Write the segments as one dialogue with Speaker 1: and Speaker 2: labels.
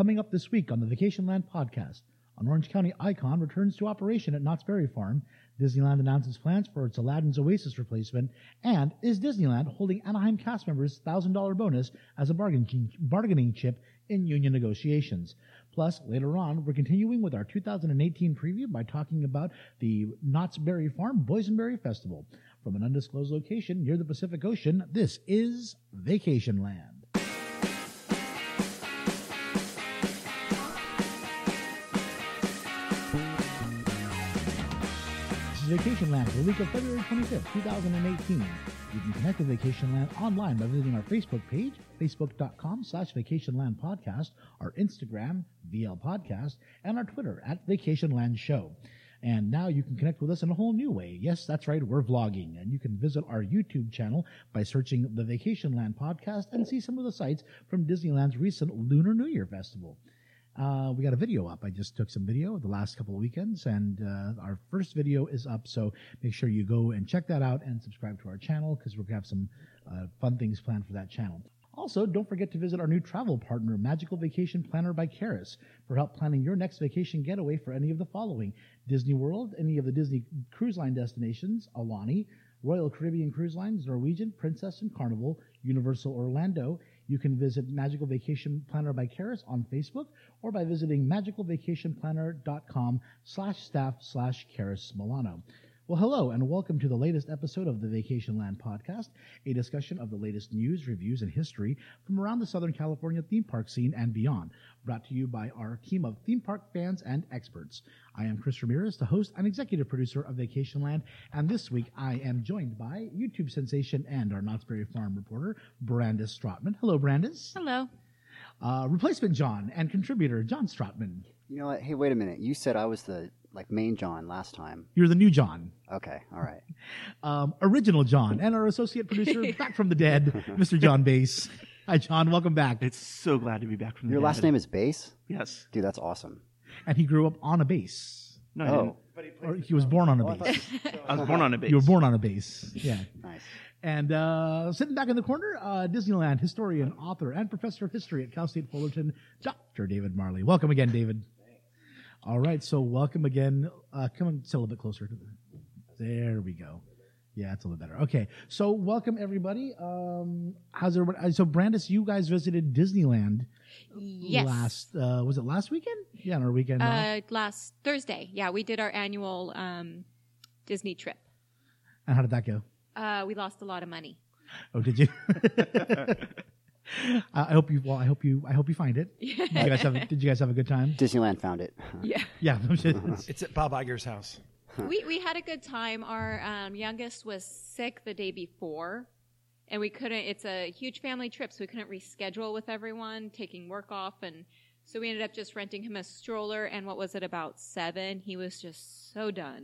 Speaker 1: Coming up this week on the Vacationland podcast, an Orange County icon returns to operation at Knott's Berry Farm, Disneyland announces plans for its Aladdin's Oasis replacement, and is Disneyland holding Anaheim cast members' $1,000 bonus as a bargaining chip in union negotiations. Plus, later on, we're continuing with our 2018 preview by talking about the Knott's Berry Farm Boysenberry Festival. From an undisclosed location near the Pacific Ocean, this is Vacationland. Vacationland for the week of February 25th, 2018. You can connect with Vacationland online by visiting our Facebook page, facebook.com/VacationlandPodcast, our Instagram, VL Podcast, and our Twitter @VacationlandShow. And now you can connect with us in a whole new way. Yes, that's right, we're vlogging. And you can visit our YouTube channel by searching the Vacationland Podcast and see some of the sights from Disneyland's recent Lunar New Year Festival. We got a video up. I just took some video the last couple of weekends, and our first video is up, so make sure you go and check that out and subscribe to our channel because we're going to have some fun things planned for that channel. Also, don't forget to visit our new travel partner, Magical Vacation Planner by Karis, for help planning your next vacation getaway for any of the following: Disney World, any of the Disney Cruise Line destinations, Alani, Royal Caribbean Cruise Lines, Norwegian, Princess and Carnival, Universal Orlando. You can visit Magical Vacation Planner by Karis on Facebook or by visiting magicalvacationplanner.com/staff/Karis Milano. Well, hello, and welcome to the latest episode of the Vacationland Podcast, a discussion of the latest news, reviews, and history from around the Southern California theme park scene and beyond, brought to you by our team of theme park fans and experts. I am Chris Ramirez, the host and executive producer of Vacationland, and this week I am joined by YouTube sensation and our Knott's Berry Farm reporter, Brandis Stratman. Hello, Brandis.
Speaker 2: Hello.
Speaker 1: Replacement John and contributor, John Stratman.
Speaker 3: You know what? Hey, wait a minute. You said I was the main John last time.
Speaker 1: You're the new John.
Speaker 3: Okay, all right.
Speaker 1: Original John and our associate producer, back from the dead, Mr. John Bass. Hi, John. Welcome back.
Speaker 4: It's so glad to be back from the
Speaker 3: Your
Speaker 4: dead.
Speaker 3: last name is Bass?
Speaker 4: Yes.
Speaker 3: Dude, that's awesome.
Speaker 1: And he grew up on a bass.
Speaker 4: No, I didn't.
Speaker 1: Or he was born on a bass.
Speaker 4: I was born on a base.
Speaker 1: You were born on a bass. Yeah.
Speaker 3: Nice.
Speaker 1: And sitting back in the corner, Disneyland historian, author, and professor of history at Cal State Fullerton, Dr. David Marley. Welcome again, David. All right, so welcome again. Come on, sit a little bit closer to the. There we go. Yeah, it's a little better. Okay, so welcome everybody. How's everybody? So Brandis, you guys visited Disneyland.
Speaker 2: Yes.
Speaker 1: Was it last weekend? Yeah, on our weekend.
Speaker 2: Last Thursday. Yeah, we did our annual Disney trip.
Speaker 1: And how did that go?
Speaker 2: We lost a lot of money.
Speaker 1: Oh, did you? I hope you find it. Did you guys have a good time?
Speaker 3: Disneyland found it.
Speaker 2: Yeah.
Speaker 1: Yeah.
Speaker 5: It's at Bob Iger's house.
Speaker 2: We had a good time. Our youngest was sick the day before, and we couldn't. It's a huge family trip, so we couldn't reschedule with everyone taking work off, and so we ended up just renting him a stroller. And what was it, about 7? He was just so done.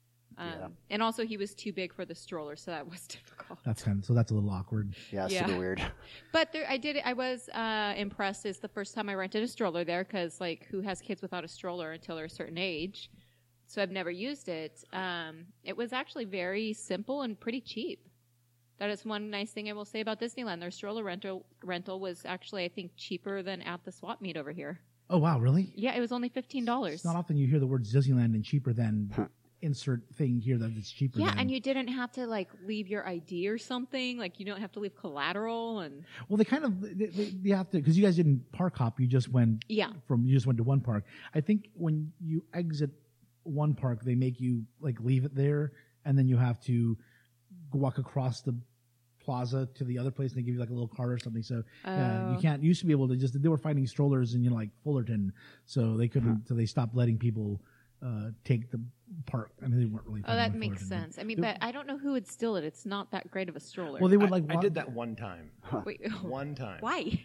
Speaker 2: And also he was too big for the stroller, so that was difficult.
Speaker 1: That's a little awkward.
Speaker 3: Yeah, super weird.
Speaker 2: But I was impressed. It's the first time I rented a stroller there, because who has kids without a stroller until they're a certain age? So I've never used it. It was actually very simple and pretty cheap. That is one nice thing I will say about Disneyland. Their stroller rental was actually, I think, cheaper than at the swap meet over here.
Speaker 1: Oh, wow, really?
Speaker 2: Yeah, it was only $15.
Speaker 1: It's not often you hear the words Disneyland and cheaper than insert thing here that it's cheaper than.
Speaker 2: Yeah, and you didn't have to leave your ID or something. You don't have to leave collateral. And
Speaker 1: well, they have to, because you guys didn't park hop. You just went you just went to one park. I think when you exit one park, they make you leave it there, and then you have to walk across the plaza to the other place, and they give you a little card or something. So you can't. You used to be able to they were finding strollers in Fullerton, so they couldn't. So they stopped letting people take the park. I mean, they weren't really.
Speaker 2: Oh, that makes sense. I mean, but I don't know who would steal it. It's not that great of a stroller.
Speaker 1: Well, they would
Speaker 5: I did that one time.
Speaker 2: Wait,
Speaker 5: one time.
Speaker 2: Why?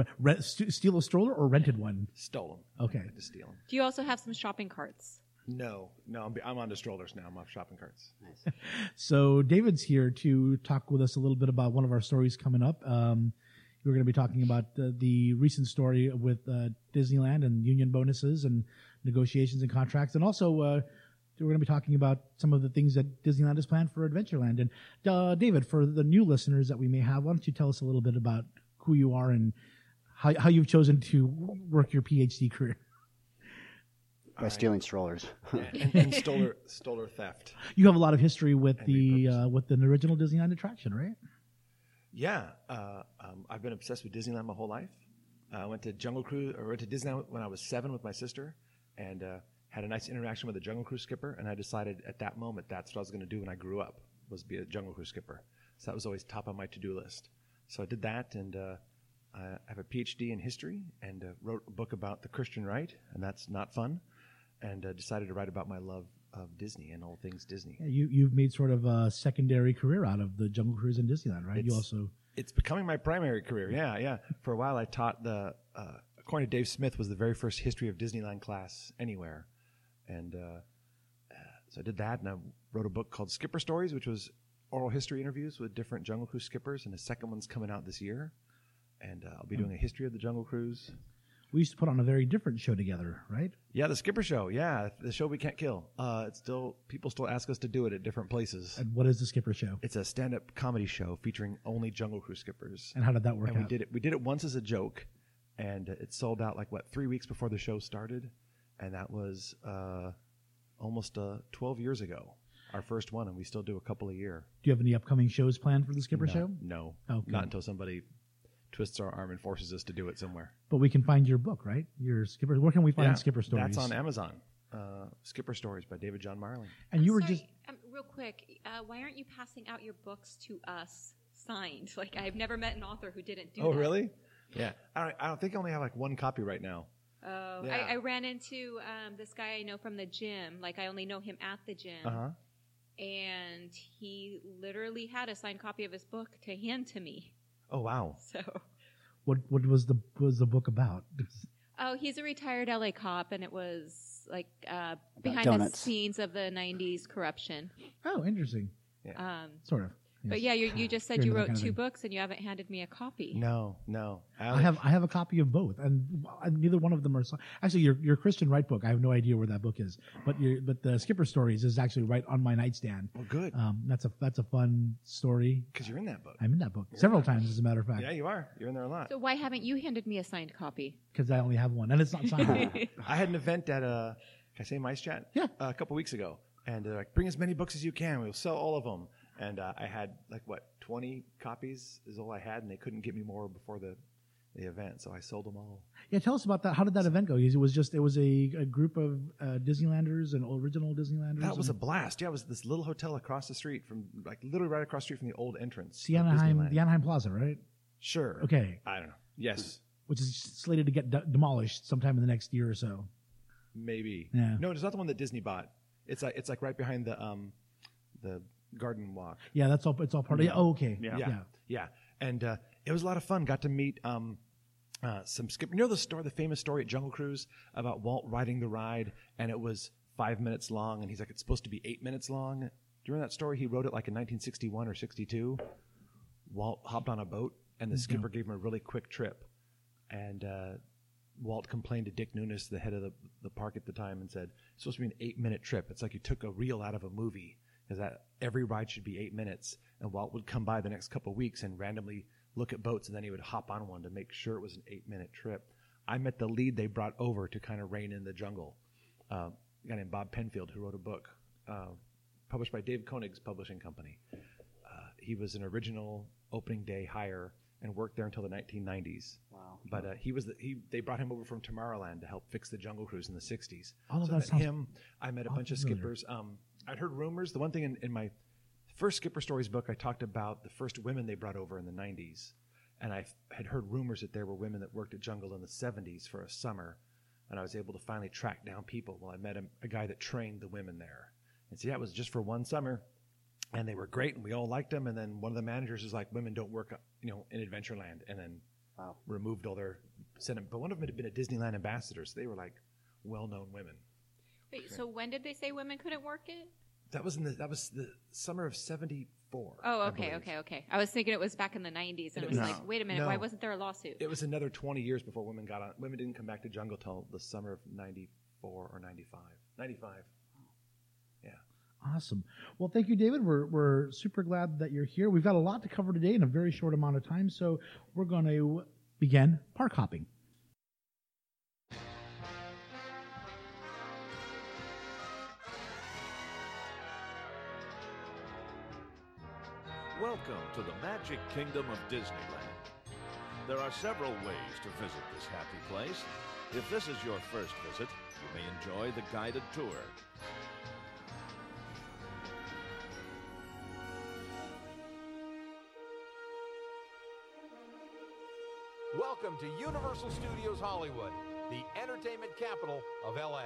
Speaker 1: Steal a stroller or rented one?
Speaker 5: Stole them.
Speaker 1: Okay.
Speaker 5: I had to steal them.
Speaker 2: Do you also have some shopping carts?
Speaker 5: No, I'm on to strollers now. I'm off shopping carts.
Speaker 3: Nice.
Speaker 1: So David's here to talk with us a little bit about one of our stories coming up. We're going to be talking about the recent story with Disneyland and union bonuses and negotiations and contracts. And also, we're going to be talking about some of the things that Disneyland has planned for Adventureland. And David, for the new listeners that we may have, why don't you tell us a little bit about who you are and how you've chosen to work your PhD career.
Speaker 3: By stealing strollers.
Speaker 5: and stoler theft.
Speaker 1: You have a lot of history with
Speaker 5: And
Speaker 1: the
Speaker 5: repurposed.
Speaker 1: with the original Disneyland attraction, right?
Speaker 5: Yeah, I've been obsessed with Disneyland my whole life. I went to Jungle Cruise, or went to Disneyland when I was 7 with my sister, and had a nice interaction with a Jungle Cruise skipper. And I decided at that moment that's what I was going to do when I grew up, was be a Jungle Cruise skipper. So that was always top on my to-do list. So I did that, and I have a PhD in history, and wrote a book about the Christian right, and that's not fun. And decided to write about my love of Disney and all things Disney.
Speaker 1: Yeah, you've made sort of a secondary career out of the Jungle Cruise in Disneyland, right? You also
Speaker 5: It's becoming my primary career. Yeah. For a while, I taught according to Dave Smith, was the very first history of Disneyland class anywhere. And so I did that, and I wrote a book called Skipper Stories, which was oral history interviews with different Jungle Cruise skippers, and the second one's coming out this year. And I'll be doing a history of the Jungle Cruise.
Speaker 1: we used to put on a very different show together, right?
Speaker 5: Yeah, the Skipper Show. Yeah, the show we can't kill. People still ask us to do it at different places.
Speaker 1: And what is the Skipper Show?
Speaker 5: It's a stand-up comedy show featuring only Jungle Cruise skippers.
Speaker 1: And how did that work
Speaker 5: And
Speaker 1: out?
Speaker 5: we did it once as a joke, and it sold out 3 weeks before the show started, and that was almost 12 years ago, our first one, and we still do a couple a year.
Speaker 1: Do you have any upcoming shows planned for the Skipper Show?
Speaker 5: No,
Speaker 1: Okay.
Speaker 5: not until somebody twists our arm and forces us to do it somewhere.
Speaker 1: But we can find your book, right? Your Skipper. Where can we find Skipper Stories?
Speaker 5: That's on Amazon. Skipper Stories by David John Marley.
Speaker 1: And you were just
Speaker 2: real quick. Why aren't you passing out your books to us signed? I've never met an author who didn't do that.
Speaker 5: Oh, really? Yeah. I don't think I only have one copy right now.
Speaker 2: Oh,
Speaker 5: Yeah.
Speaker 2: I ran into this guy I know from the gym. I only know him at the gym.
Speaker 5: Uh-huh.
Speaker 2: And he literally had a signed copy of his book to hand to me.
Speaker 5: Oh, wow.
Speaker 2: So,
Speaker 1: what was the book about?
Speaker 2: he's a retired LA cop, and it was behind
Speaker 3: donuts.
Speaker 2: the scenes of the '90s corruption.
Speaker 1: Oh, interesting. Sort of.
Speaker 2: But
Speaker 1: yes.
Speaker 2: yeah, you just said
Speaker 1: You're
Speaker 2: you
Speaker 1: into that
Speaker 2: wrote
Speaker 1: kind of
Speaker 2: 2
Speaker 1: thing.
Speaker 2: books, and you haven't handed me a copy.
Speaker 5: No.
Speaker 1: I have a copy of both, and neither one of them are. Actually, your Christian Wright book, I have no idea where that book is, but the Skipper Stories is actually right on my nightstand.
Speaker 5: Well, good.
Speaker 1: That's a fun story.
Speaker 5: Because you're in that book.
Speaker 1: I'm in that book several times, as a matter of fact,
Speaker 5: Yeah, you are. You're in there a lot.
Speaker 2: So why haven't you handed me a signed copy?
Speaker 1: because I only have one, and it's not signed.
Speaker 5: I had an event at can I say Mice Chat?
Speaker 1: Yeah.
Speaker 5: A couple weeks ago, and they're like, bring as many books as you can. We'll sell all of them. And I had 20 copies is all I had, and they couldn't get me more before the event, so I sold them all.
Speaker 1: Yeah, tell us about that. How did that event go? It was a group of Disneylanders and original Disneylanders.
Speaker 5: That was a blast. Yeah, it was this little hotel across the street from literally right across the street from the old entrance.
Speaker 1: the
Speaker 5: of
Speaker 1: Anaheim,
Speaker 5: Disneyland.
Speaker 1: the Anaheim Plaza, right?
Speaker 5: Sure.
Speaker 1: Okay,
Speaker 5: I don't know. Yes,
Speaker 1: which is slated to get demolished sometime in the next year or so.
Speaker 5: maybe.
Speaker 1: Yeah.
Speaker 5: No, it's not the one that Disney bought. It's right behind the Garden Walk.
Speaker 1: Yeah, it's all part of. Oh, okay.
Speaker 5: Yeah. And it was a lot of fun. Got to meet some skipper. You know the famous story at Jungle Cruise about Walt riding the ride, and it was 5 minutes long, and he's like, it's supposed to be 8 minutes long. Do you remember that story? He wrote it in 1961 or 62. Walt hopped on a boat, and the skipper gave him a really quick trip. And Walt complained to Dick Nunes, the head of the park at the time, and said, it's supposed to be an 8-minute trip. It's like you took a reel out of a movie. Is that every ride should be 8 minutes, and Walt would come by the next couple of weeks and randomly look at boats, and then he would hop on one to make sure it was an 8-minute trip. I met the lead they brought over to kind of rein in the jungle, a guy named Bob Penfield, who wrote a book published by Dave Koenig's publishing company. He was an original opening day hire and worked there until the 1990s.
Speaker 3: Wow.
Speaker 5: But they brought him over from Tomorrowland to help fix the Jungle Cruise in the 60s.
Speaker 1: All of
Speaker 5: So
Speaker 1: that
Speaker 5: I met
Speaker 1: sounds
Speaker 5: him. I met a bunch of
Speaker 1: familiar.
Speaker 5: skippers. I'd heard rumors. The one thing in my first Skipper Stories book, I talked about the first women they brought over in the 90s. And I had heard rumors that there were women that worked at Jungle in the 70s for a summer. And I was able to finally track down people. Well, I met a guy that trained the women there. And so, yeah, it was just for one summer. And they were great, and we all liked them. And then one of the managers was like, women don't work, in Adventureland. And then removed all their sentiment. But one of them had been a Disneyland ambassador, so they were like well-known women.
Speaker 2: Wait, so when did they say women couldn't work it?
Speaker 5: That was the summer of '74.
Speaker 2: Oh,
Speaker 5: I
Speaker 2: okay.
Speaker 5: believe.
Speaker 2: I was thinking it was back in the 90s, and I was
Speaker 5: No.
Speaker 2: like, wait a minute,
Speaker 5: No.
Speaker 2: why wasn't there a lawsuit?
Speaker 5: It was another 20 years before women got on. Women didn't come back to Jungle till the summer of '94 or '95. '95. Yeah.
Speaker 1: Awesome. Well, thank you, David. We're super glad that you're here. We've got a lot to cover today in a very short amount of time, so we're going to begin park hopping.
Speaker 6: Welcome to the Magic Kingdom of Disneyland. There are several ways to visit this happy place. If this is your first visit, you may enjoy the guided tour.
Speaker 7: Welcome to Universal Studios Hollywood, the entertainment capital of LA.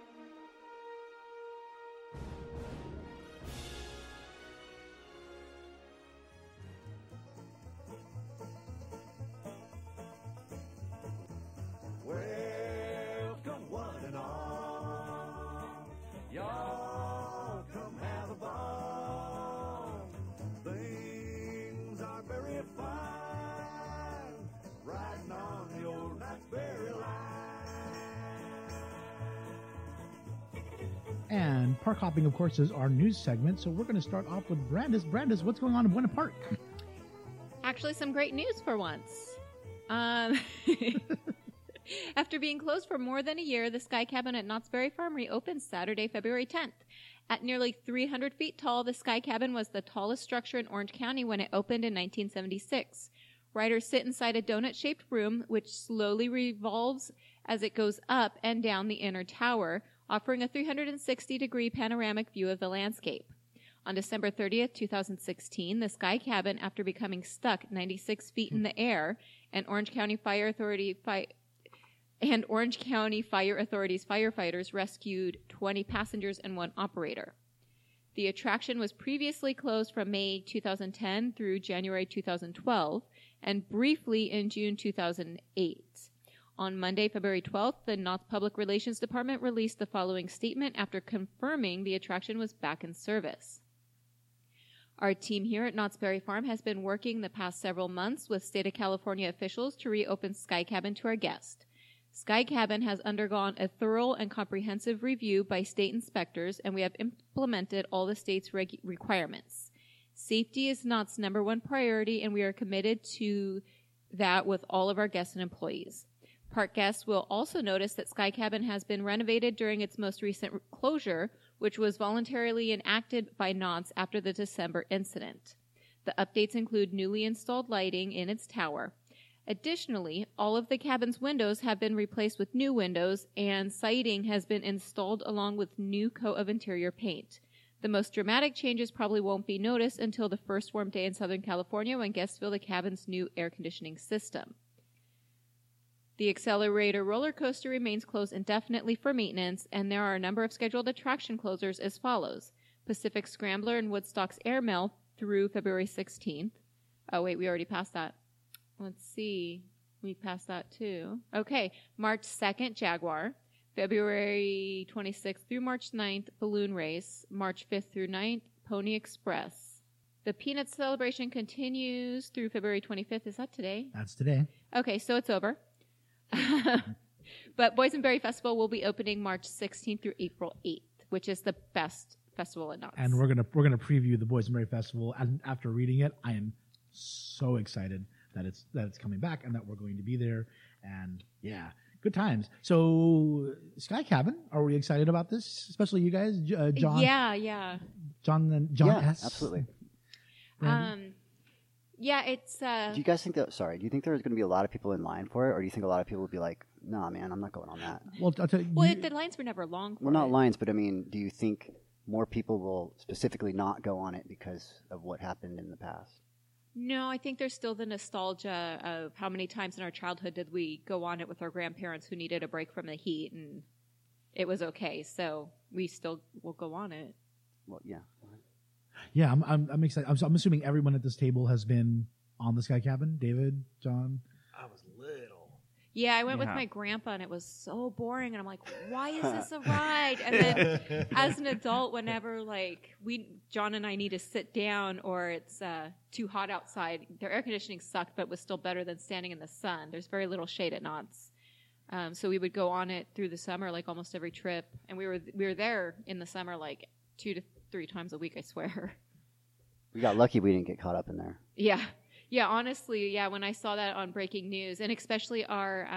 Speaker 6: Welcome one and all. Y'all come have a ball. Things are very fine. Riding on your Knott'sberry line.
Speaker 1: And park hopping, of course, is our news segment. So we're going to start off with Brandis. Brandis, what's going on in Buena Park?
Speaker 2: Actually, some great news for once. After being closed for more than a year, the Sky Cabin at Knott's Berry Farm reopened Saturday, February 10th. At nearly 300 feet tall, the Sky Cabin was the tallest structure in Orange County when it opened in 1976. Riders sit inside a donut-shaped room, which slowly revolves as it goes up and down the inner tower, offering a 360-degree panoramic view of the landscape. On December 30th, 2016, the Sky Cabin, after becoming stuck 96 feet in the air, and Orange County Fire Authority's firefighters rescued 20 passengers and 1 operator. The attraction was previously closed from May 2010 through January 2012 and briefly in June 2008. On Monday, February 12th, the Knott's Public Relations Department released the following statement after confirming the attraction was back in service. Our team here at Knott's Berry Farm has been working the past several months with State of California officials to reopen Sky Cabin to our guests. Sky Cabin has undergone a thorough and comprehensive review by state inspectors, and we have implemented all the state's requirements. Safety is Knott's number one priority, and we are committed to that with all of our guests and employees. Park guests will also notice that Sky Cabin has been renovated during its most recent closure, which was voluntarily enacted by Knott's after the December incident. The updates include newly installed lighting in its tower. Additionally, all of the cabin's windows have been replaced with new windows, and siding has been installed along with new coat of interior paint. The most dramatic changes probably won't be noticed until the first warm day in Southern California when guests feel the cabin's new air conditioning system. The Accelerator roller coaster remains closed indefinitely for maintenance, and there are a number of scheduled attraction closures as follows. Pacific Scrambler and Woodstock's Airmail through February 16th. Oh, wait, we already passed that. Let's see. We passed that too. Okay, March 2nd, Jaguar. February 26th through March 9th, Balloon Race. March 5th through 9th, Pony Express. The Peanuts celebration continues through February 25th. Is that today?
Speaker 1: That's today.
Speaker 2: Okay, so it's over. But Boysenberry Festival will be opening March 16th through April 8th, which is the best festival in Knott's.
Speaker 1: And we're gonna preview the Boysenberry Festival. And after reading it, I am so excited that it's coming back and that we're going to be there. And yeah, good times. So Sky Cabin, are we excited about this? Especially you guys, John.
Speaker 2: Yeah.
Speaker 1: John
Speaker 3: Yeah,
Speaker 1: S.
Speaker 3: absolutely.
Speaker 2: Yeah, it's.
Speaker 3: Do you guys think do you think there's going to be a lot of people in line for it, or do you think a lot of people would be like, nah, man, I'm not going on that?
Speaker 1: Well, I'll tell you,
Speaker 2: The lines were never long. For
Speaker 3: Well, not
Speaker 2: it.
Speaker 3: lines, but I mean, do you think more people will specifically not go on it because of what happened in the past?
Speaker 2: No, I think there's still the nostalgia of how many times in our childhood did we go on it with our grandparents who needed a break from the heat, and it was okay. So we still will go on it.
Speaker 3: Well, yeah.
Speaker 1: Yeah, I'm excited. I'm assuming everyone at this table has been on the Sky Cabin. David, John.
Speaker 5: I was little.
Speaker 2: Yeah, I went with
Speaker 4: Yeah.
Speaker 2: my grandpa, and it was so boring. And I'm like, why is this a ride? And then as an adult, whenever John and I need to sit down or it's too hot outside, their air conditioning sucked, but was still better than standing in the sun. There's very little shade at Knott's. So we would go on it through the summer, like almost every trip. And we were there in the summer like 2 to 3 times a week, I swear.
Speaker 3: We got lucky we didn't get caught up in there.
Speaker 2: Yeah. Yeah, honestly, yeah. When I saw that on breaking news, and especially our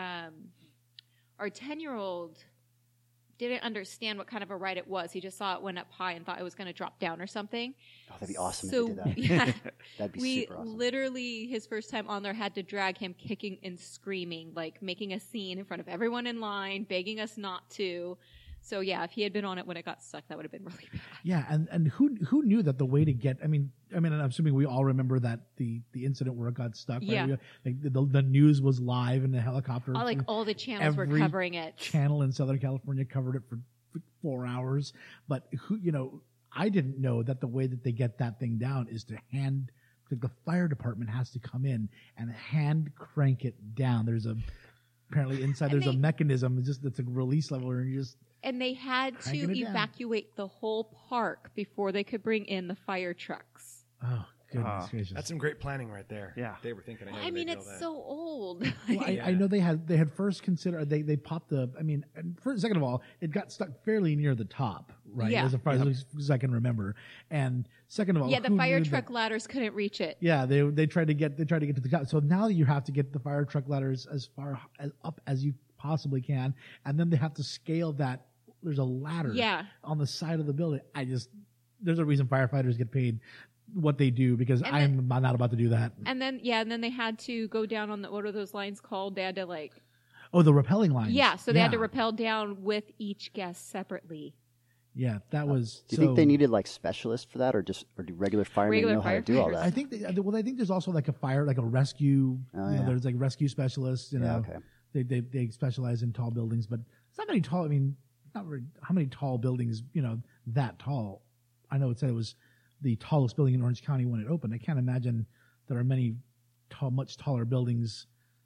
Speaker 2: 10-year-old didn't understand what kind of a ride it was. He just saw it went up high and thought it was going to drop down or something.
Speaker 3: Oh, that'd be awesome
Speaker 2: So,
Speaker 3: if they did that.
Speaker 2: yeah,
Speaker 3: That'd be
Speaker 2: we
Speaker 3: super awesome.
Speaker 2: literally, his first time on there, had to drag him kicking and screaming, like making a scene in front of everyone in line, begging us not to. So yeah, if he had been on it when it got stuck, that would have been really bad.
Speaker 1: Yeah, and who knew that the way to get? I mean, I'm assuming we all remember that the incident where it got stuck. Right?
Speaker 2: Yeah.
Speaker 1: Like the news was live in the helicopter.
Speaker 2: All the channels were
Speaker 1: Every
Speaker 2: covering it.
Speaker 1: Channel in Southern California covered it for 4 hours. But I didn't know that the way that they get that thing down is to like the fire department has to come in and hand crank it down. Apparently inside there's a mechanism. It's a release level, and you just.
Speaker 2: And they had to
Speaker 1: Cranking it down.
Speaker 2: evacuate the whole park before they could bring in the fire trucks.
Speaker 1: Oh goodness gracious!
Speaker 5: That's some great planning right there.
Speaker 4: Yeah.
Speaker 5: They were thinking ahead.
Speaker 2: I
Speaker 5: when they
Speaker 2: mean,
Speaker 5: did
Speaker 2: it's
Speaker 5: all that.
Speaker 2: so old.
Speaker 1: Well, I know they had first considered they popped and second of all, it got stuck fairly near the top, right?
Speaker 2: Yeah.
Speaker 1: As far as I can remember. And second of all,
Speaker 2: Yeah, the
Speaker 1: who
Speaker 2: fire
Speaker 1: knew
Speaker 2: truck ladders couldn't reach it.
Speaker 1: Yeah, they tried to get to the top. So now you have to get the fire truck ladders as far up as you possibly can, and then they have to scale that. There's a ladder on the side of the building. There's a reason firefighters get paid what they do, because I'm not about to do that.
Speaker 2: And then they had to go down on what are those lines called? They had to
Speaker 1: the rappelling lines.
Speaker 2: Yeah, so they had to rappel down with each guest separately.
Speaker 1: Yeah, that was.
Speaker 3: Do you think they needed like specialists for that, or do regular firemen know how to do all
Speaker 2: firefighters.
Speaker 3: that?
Speaker 1: I think I think there's also like a rescue. There's like rescue specialists.
Speaker 3: okay.
Speaker 1: They specialize in tall buildings, but it's not very tall. I mean, not very, how many tall buildings? That tall. I know it said it was the tallest building in Orange County when it opened. I can't imagine there are many much taller buildings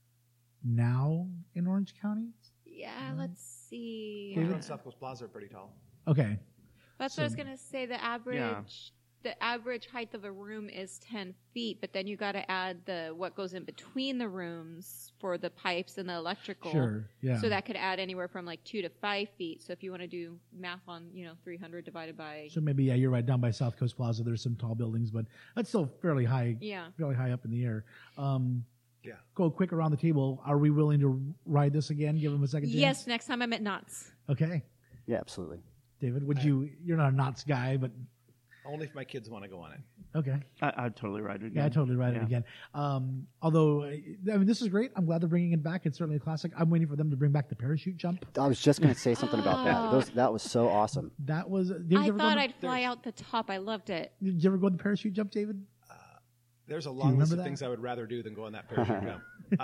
Speaker 1: now in Orange County.
Speaker 2: Yeah, let's see.
Speaker 5: David on South Coast Plaza are pretty tall.
Speaker 1: Okay.
Speaker 2: That's what I was gonna say. The average height of a room is 10 feet, but then you got to add what goes in between the rooms for the pipes and the electrical.
Speaker 1: Sure. Yeah.
Speaker 2: So that could add anywhere from 2 to 5 feet. So if you want to do math on 300 divided by.
Speaker 1: So maybe you're right. Down by South Coast Plaza, there's some tall buildings, but that's still fairly high.
Speaker 2: Yeah.
Speaker 1: Fairly high up in the air.
Speaker 5: Yeah.
Speaker 1: Go quick around the table. Are we willing to ride this again? Give them a second chance.
Speaker 2: Yes, next time I'm at Knott's.
Speaker 1: Okay.
Speaker 3: Yeah, absolutely.
Speaker 1: David, you're not a Knott's guy, but
Speaker 5: Only if my kids want to go on it.
Speaker 1: okay.
Speaker 4: I'd totally ride it again.
Speaker 1: Yeah, I'd totally ride it again. Although, this is great. I'm glad they're bringing it back. It's certainly a classic. I'm waiting for them to bring back the parachute jump.
Speaker 3: I was just going to say something about that. That was so awesome.
Speaker 1: That was.
Speaker 2: I thought I'd fly out the top. I loved it.
Speaker 1: Did you ever go on the parachute jump, David?
Speaker 5: There's a long list of
Speaker 1: that?
Speaker 5: things I would rather do than go on that parachute jump.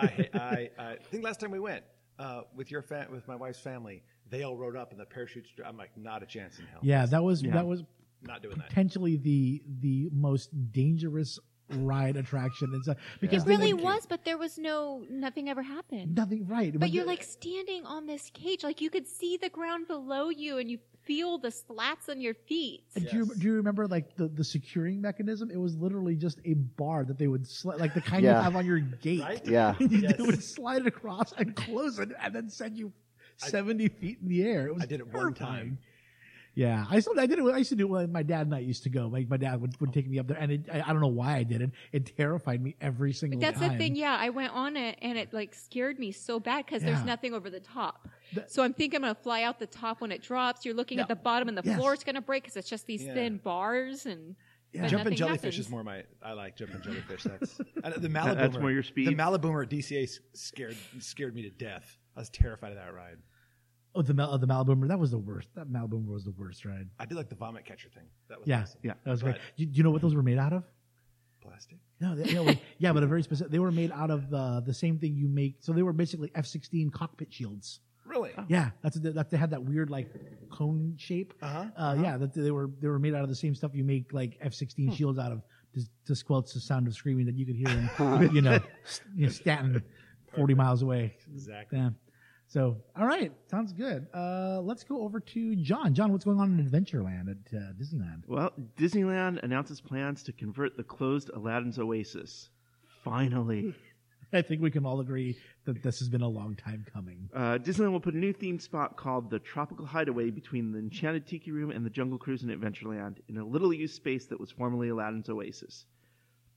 Speaker 5: I think last time we went with my wife's family, they all rode up and the parachutes. I'm like, not a chance in hell.
Speaker 1: Yeah, that was
Speaker 5: Not doing that.
Speaker 1: potentially the most dangerous ride attraction. It's because
Speaker 2: It really was, but there was nothing ever happened.
Speaker 1: nothing right.
Speaker 2: But you're standing on this cage, you could see the ground below you, and you feel the slats on your feet.
Speaker 1: Do you remember the securing mechanism? It was literally just a bar that they would like the kind you have on your gate.
Speaker 5: Right?
Speaker 3: Yeah.
Speaker 1: They would slide it across and close it, and then send you 70 feet in the air. It was
Speaker 5: I did it one time.
Speaker 1: Yeah, I used to do it when my dad and I used to go. My dad would take me up there, and I don't know why I did it. It terrified me every single
Speaker 2: But that's
Speaker 1: time.
Speaker 2: the thing, yeah. I went on it, and it scared me so bad because there's
Speaker 1: Yeah.
Speaker 2: nothing over the top. So I'm thinking I'm going to fly out the top when it drops. You're looking at the bottom, and the floor is going to break because it's just these thin bars. And but
Speaker 5: Jumping
Speaker 2: nothing
Speaker 5: jellyfish
Speaker 2: happens.
Speaker 5: is more I like jumping jellyfish. And the Maliboomer.
Speaker 4: That's more your speed.
Speaker 5: The Maliboomer at DCA scared me to death. I was terrified of that ride.
Speaker 1: Oh, the Maliboomer, that was the worst. That Maliboomer was the worst ride.
Speaker 5: I did like the vomit catcher thing. That was
Speaker 1: Yeah,
Speaker 5: awesome.
Speaker 1: that was great.
Speaker 5: But
Speaker 1: Do you know what those were made out of?
Speaker 5: plastic.
Speaker 1: No, yeah, but a very specific. They were made out of the same thing you make. So they were basically F-16 cockpit shields.
Speaker 5: Really?
Speaker 1: Yeah, they had that weird cone shape. Yeah, they were made out of the same stuff you make F-16 shields out of to squelch the sound of screaming that you could hear in Stanton, 40 miles away.
Speaker 5: Exactly.
Speaker 1: Yeah. So, all right, sounds good. Let's go over to John. John, what's going on in Adventureland at Disneyland?
Speaker 4: Well, Disneyland announces plans to convert the closed Aladdin's Oasis. Finally.
Speaker 1: I think we can all agree that this has been a long time coming.
Speaker 4: Disneyland will put a new theme spot called the Tropical Hideaway between the Enchanted Tiki Room and the Jungle Cruise in Adventureland in a little-used space that was formerly Aladdin's Oasis.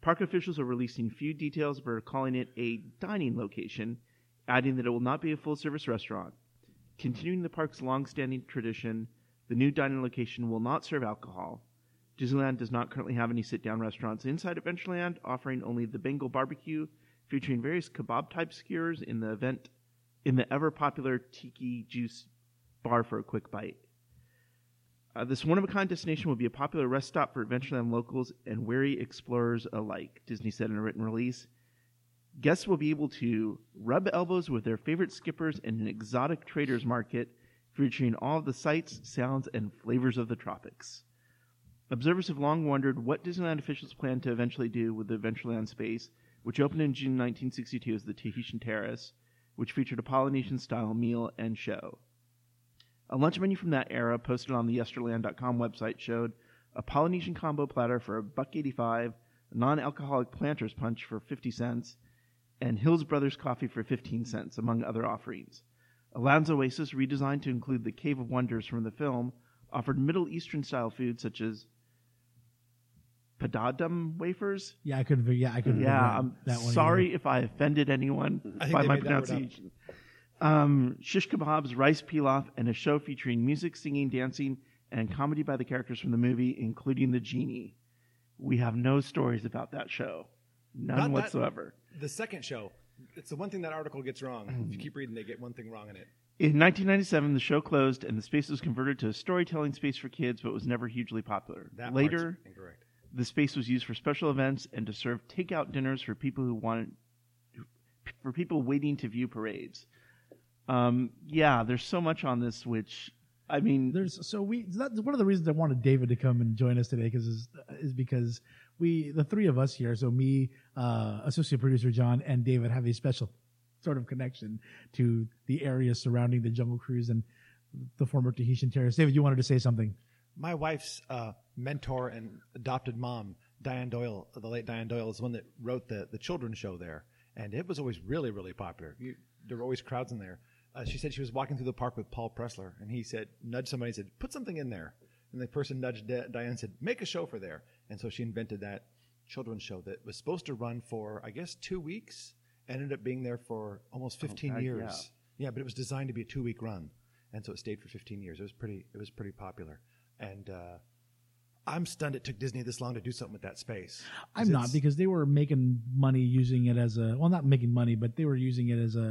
Speaker 4: Park officials are releasing few details but are calling it a dining location, adding that it will not be a full-service restaurant. Continuing the park's long-standing tradition, the new dining location will not serve alcohol. Disneyland does not currently have any sit-down restaurants inside Adventureland, offering only the Bengal barbecue, featuring various kebab-type skewers in the ever-popular tiki juice bar for a quick bite. This one-of-a-kind destination will be a popular rest stop for Adventureland locals and wary explorers alike, Disney said in a written release. Guests will be able to rub elbows with their favorite skippers in an exotic traders market featuring all of the sights, sounds, and flavors of the tropics. Observers have long wondered what Disneyland officials plan to eventually do with the Adventureland space, which opened in June 1962 as the Tahitian Terrace, which featured a Polynesian-style meal and show. A lunch menu from that era posted on the Yesterland.com website showed a Polynesian combo platter for $1.85, a non-alcoholic Planters Punch for 50 cents, and Hills Brothers Coffee for 15 cents, among other offerings. Aladdin's Oasis, redesigned to include the Cave of Wonders from the film, offered Middle Eastern-style food such as padadum wafers.
Speaker 1: Yeah, I could. Yeah,
Speaker 4: I'm
Speaker 1: that one
Speaker 4: sorry
Speaker 1: either.
Speaker 4: if I offended anyone by my pronunciation. Shish kebabs, rice pilaf, and a show featuring music, singing, dancing, and comedy by the characters from the movie, including the genie. We have no stories about that show. None whatsoever.
Speaker 5: The second show, it's the one thing that article gets wrong. If you keep reading, they get one thing wrong in it.
Speaker 4: In 1997, the show closed, and the space was converted to a storytelling space for kids, but was never hugely popular.
Speaker 5: That
Speaker 4: Later,
Speaker 5: part's incorrect.
Speaker 4: the space was used for special events and to serve takeout dinners for people waiting to view parades. There's so much on this, which I mean,
Speaker 1: that's one of the reasons I wanted David to come and join us today, is because the three of us here, so me, associate producer John, and David, have a special sort of connection to the area surrounding the Jungle Cruise and the former Tahitian Terrace. David, you wanted to say something?
Speaker 5: My wife's mentor and adopted mom, Diane Doyle, the late Diane Doyle, is the one that wrote the children's show there, and it was always really, really popular. There were always crowds in there. She said she was walking through the park with Paul Pressler, and he nudged somebody and said, put something in there. And the person nudged Diane and said, make a show for there. And so she invented that children's show that was supposed to run for, I guess, 2 weeks. Ended up being there for almost 15 years. Yeah, but it was designed to be a 2-week run. And so it stayed for 15 years. It was pretty popular. And I'm stunned it took Disney this long to do something with that space.
Speaker 1: I'm not, because they were making money using it as not making money, but they were using it as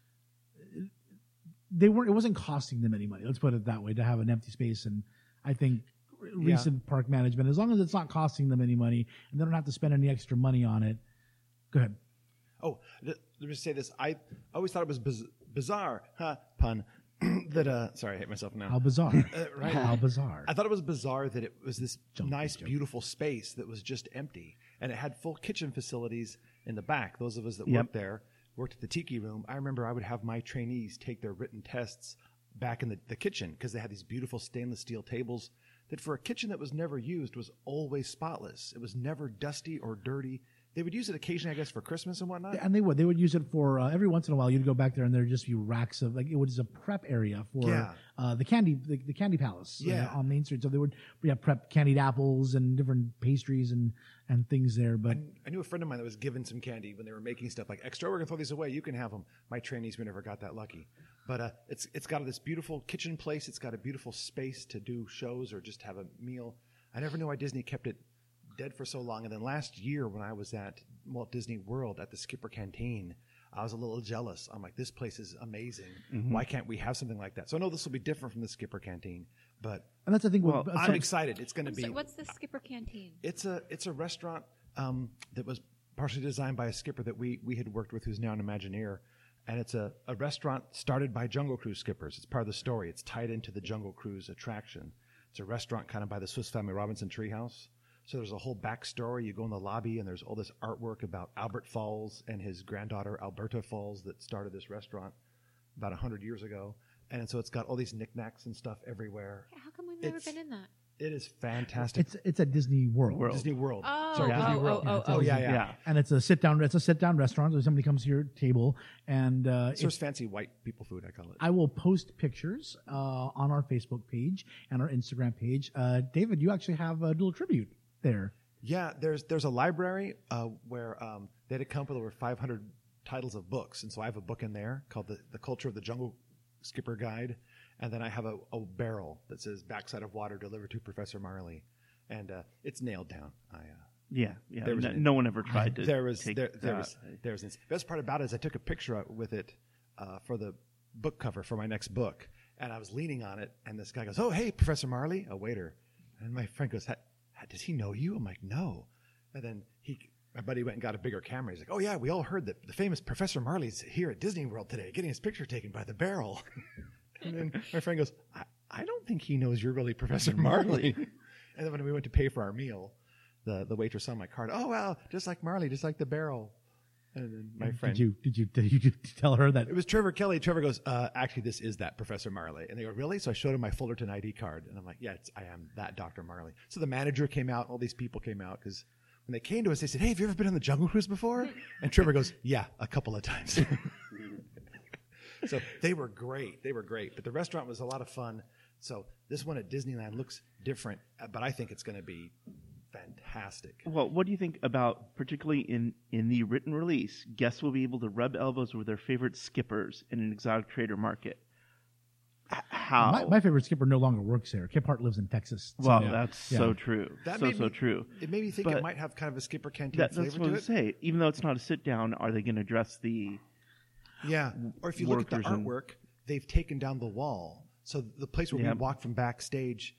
Speaker 1: it wasn't costing them any money. Let's put it that way, to have an empty space. And I think recent park management, as long as it's not costing them any money and they don't have to spend any extra money on it. Go ahead.
Speaker 5: Oh, let me say this. I always thought it was bizarre, pun, that, sorry, I hate myself now.
Speaker 1: How bizarre.
Speaker 5: Right?
Speaker 1: How bizarre.
Speaker 5: I thought it was bizarre that it was this nice, beautiful space that was just empty. And it had full kitchen facilities in the back. Those of us that worked there, worked at the Tiki Room. I remember I would have my trainees take their written tests back in the kitchen, because they had these beautiful stainless steel tables that for a kitchen that was never used was always spotless. It was never dusty or dirty. They would use it occasionally, I guess, for Christmas and whatnot.
Speaker 1: And they would use it for every once in a while. You'd go back there and there'd just be racks of, it was a prep area for the candy palace on Main Street. So they would prep candied apples and different pastries and things there. But
Speaker 5: I knew a friend of mine that was given some candy when they were making stuff like, extra, we're going to throw these away. You can have them. My trainees, we never got that lucky. But it's got this beautiful kitchen place. It's got a beautiful space to do shows or just have a meal. I never knew why Disney kept it dead for so long. And then last year when I was at Walt Disney World at the Skipper Canteen, I was a little jealous. I'm like, this place is amazing. Mm-hmm. Why can't we have something like that? So I know this will be different from the Skipper Canteen, and that's the thing. Well, I'm excited. It's going to be.
Speaker 2: So what's the Skipper Canteen?
Speaker 5: It's a restaurant that was partially designed by a skipper that we had worked with, who's now an Imagineer. And it's a restaurant started by Jungle Cruise skippers. It's part of the story. It's tied into the Jungle Cruise attraction. It's a restaurant kind of by the Swiss Family Robinson treehouse. So there's a whole backstory. You go in the lobby, and there's all this artwork about Albert Falls and his granddaughter, Alberta Falls, that started this restaurant about 100 years ago. And so it's got all these knickknacks and stuff everywhere.
Speaker 2: How come we've never been in that?
Speaker 5: It is fantastic.
Speaker 1: It's at Disney World.
Speaker 5: Disney World.
Speaker 2: Oh,
Speaker 5: sorry, Disney World.
Speaker 1: Yeah. And it's a sit down restaurant. So somebody comes to your table and
Speaker 5: serves fancy white people food, I call it.
Speaker 1: I will post pictures on our Facebook page and our Instagram page. David, you actually have a little tribute there.
Speaker 5: Yeah, there's a library where they had to come up with over 500 titles of books, and so I have a book in there called the Culture of the Jungle Skipper Guide, and then I have a barrel that says "Backside of Water delivered to Professor Marley," and it's nailed down.
Speaker 4: Yeah.
Speaker 5: There was
Speaker 4: No one ever tried to.
Speaker 5: There was
Speaker 4: take
Speaker 5: the
Speaker 4: that.
Speaker 5: best part about it is I took a picture with it for the book cover for my next book, and I was leaning on it, and this guy goes, "Oh, hey, Professor Marley," a waiter, and my friend goes, "Does he know you?" I'm like, "No," and then my buddy went and got a bigger camera. He's like, "Oh yeah, we all heard that the famous Professor Marley's here at Disney World today, getting his picture taken by the barrel." And then my friend goes, I don't think he knows you're really Professor Marley. And then when we went to pay for our meal, the waitress saw my card. "Oh well, just like Marley, just like the barrel." And then my friend,
Speaker 1: did you tell her that
Speaker 5: it was Trevor Kelly? Trevor goes, "Actually, this is that Professor Marley." And they go, "Really?" So I showed him my Fullerton ID card, and I'm like, "Yeah, I am that Dr. Marley." So the manager came out, all these people came out because when they came to us, they said, "Hey, have you ever been on the Jungle Cruise before?" And Trevor goes, "Yeah, a couple of times." So they were great. But the restaurant was a lot of fun. So this one at Disneyland looks different, but I think it's going to be fantastic.
Speaker 4: Well, what do you think about, particularly in the written release, guests will be able to rub elbows with their favorite skippers in an exotic trader market? How?
Speaker 1: My favorite skipper no longer works there. Kip Hart lives in Texas. So
Speaker 4: Well, that's so true.
Speaker 5: That
Speaker 4: so
Speaker 5: made me-
Speaker 4: true.
Speaker 5: It made me think
Speaker 4: But
Speaker 5: it might have kind of a Skipper Canteen
Speaker 4: That's
Speaker 5: flavor
Speaker 4: what I
Speaker 5: to
Speaker 4: was
Speaker 5: it.
Speaker 4: going to say. Even though it's not a sit down, are they going to address the
Speaker 5: Yeah. Or if you look at the
Speaker 4: workers and-
Speaker 5: artwork, they've taken down the wall. So the place where
Speaker 4: Yeah.
Speaker 5: we walk from backstage,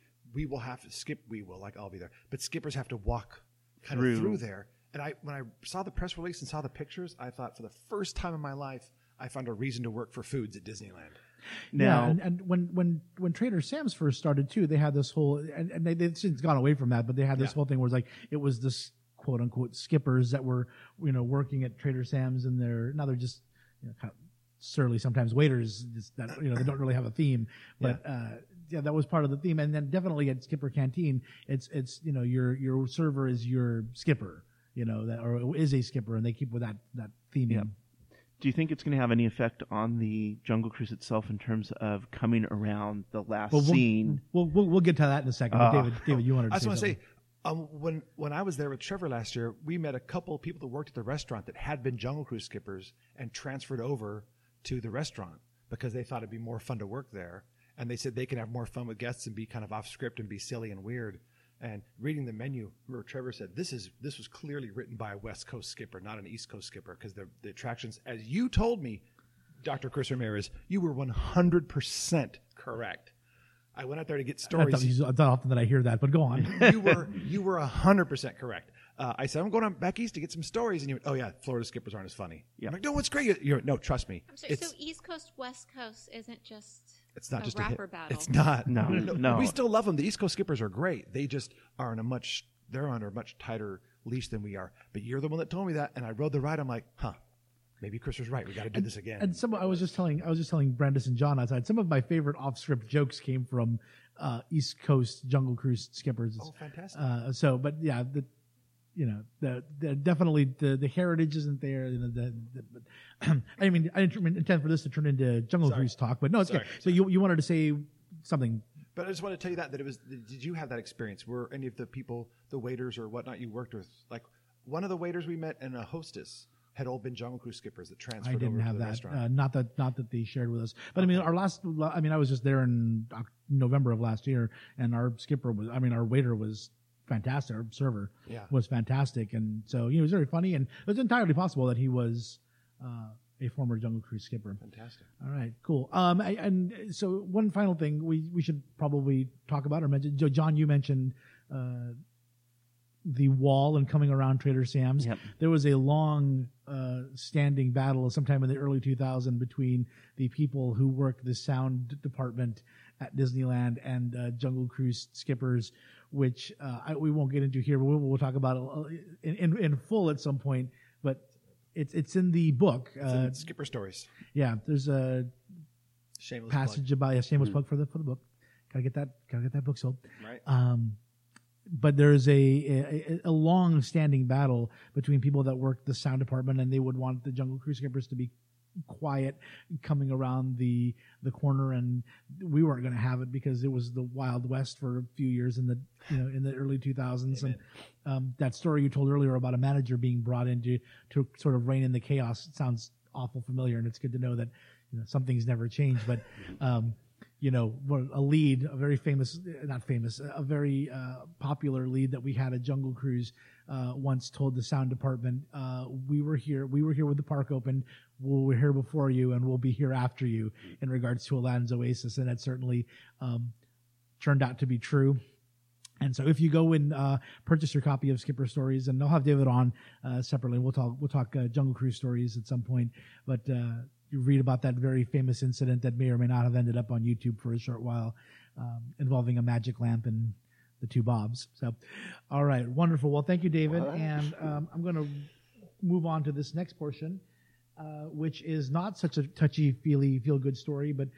Speaker 5: like I'll be there, but skippers have to walk kind of through there. And when I saw the press release and saw the pictures, I thought for the first time in my life, I found a reason to work for Foods at Disneyland.
Speaker 4: now?
Speaker 1: Yeah, and when Trader Sam's first started too, they had this whole and they've since gone away from that, but they had this whole thing where it's like it was this quote unquote skippers that were working at Trader Sam's, and they're just kind of surly sometimes waiters that they don't really have a theme, but that was part of the theme. And then definitely at Skipper Canteen, it's your server is your skipper, or is a skipper, and they keep with that theme.
Speaker 4: Yeah. Do you think it's going to have any effect on the Jungle Cruise itself in terms of coming around the last scene?
Speaker 1: We'll get to that in a second. But David, you wanted to
Speaker 5: I just want to
Speaker 1: say
Speaker 5: say, when I was there with Trevor last year, we met a couple of people that worked at the restaurant that had been Jungle Cruise skippers and transferred over to the restaurant because they thought it'd be more fun to work there. And they said they can have more fun with guests and be kind of off script and be silly and weird. And reading the menu, remember Trevor said, this was clearly written by a West Coast skipper, not an East Coast skipper, because the attractions, as you told me, Dr. Chris Ramirez, you were 100% correct. I went out there to get stories.
Speaker 1: It's not often that I hear that, but go on.
Speaker 5: You were 100% correct. I said, I'm going on back east to get some stories. And you went, oh, yeah, Florida skippers aren't as funny.
Speaker 4: Yeah.
Speaker 5: I'm like, no, it's great. You're, no, trust me.
Speaker 2: I'm sorry, so East Coast, West Coast isn't just
Speaker 5: It's not
Speaker 2: a
Speaker 5: just
Speaker 2: rapper
Speaker 5: a hit.
Speaker 2: battle.
Speaker 5: It's not.
Speaker 4: No.
Speaker 5: We still love them. The East Coast skippers are great. They just are they're under a much tighter leash than we are. But you're the one that told me that, and I rode the ride. I'm like, maybe Chris was right. We got to do this again.
Speaker 1: And I was just telling Brandis and John outside, some of my favorite off-script jokes came from East Coast Jungle Cruise skippers.
Speaker 5: Oh, fantastic.
Speaker 1: But yeah, the definitely the heritage isn't there. I didn't intend for this to turn into Jungle Cruise talk, but no, it's good. So you wanted to say something.
Speaker 5: But I just want to tell you that it was. Did you have that experience? Were any of the people, the waiters or whatnot, you worked with, like one of the waiters we met and a hostess had all been Jungle Cruise skippers that transferred
Speaker 1: I didn't
Speaker 5: over to
Speaker 1: have
Speaker 5: the
Speaker 1: that.
Speaker 5: restaurant?
Speaker 1: Not that they shared with us. But I was just there in November of last year, and our waiter was fantastic. Our server was fantastic, and so it was very funny, and it was entirely possible that he was a former Jungle Cruise skipper.
Speaker 5: Fantastic.
Speaker 1: All right, cool. And so one final thing we should probably talk about or mention. John, you mentioned the wall and coming around Trader Sam's.
Speaker 4: Yep.
Speaker 1: There was a long standing battle sometime in the early 2000s between the people who worked the sound department at Disneyland and Jungle Cruise skippers, which we won't get into here, but we'll talk about it in full at some point. But it's in the book.
Speaker 5: It's in Skipper Stories.
Speaker 1: Yeah, there's a
Speaker 5: Shameless
Speaker 1: passage about a shameless plug for the book. Gotta get that book sold.
Speaker 5: Right.
Speaker 1: But there's a long standing battle between people that work the sound department, and they would want the Jungle Cruise skippers to be quiet coming around the corner, and we weren't going to have it because it was the Wild West for a few years in the early 2000s.
Speaker 5: Amen.
Speaker 1: And that story you told earlier about a manager being brought in to sort of rein in the chaos sounds awful familiar, and it's good to know that something's never changed. But a lead, a very famous, not famous, a very popular lead that we had at Jungle Cruise once told the sound department, we were here when the park opened, we were here before you, and we'll be here after you, in regards to Aladdin's Oasis. And that certainly turned out to be true. And so if you go and purchase your copy of Skipper Stories, and I'll have David on separately, we'll talk Jungle Cruise stories at some point, but you read about that very famous incident that may or may not have ended up on YouTube for a short while, involving a magic lamp and the two Bobs. So, all right, wonderful. Well, thank you, David. And I'm going to move on to this next portion, which is not such a touchy-feely, feel-good story, but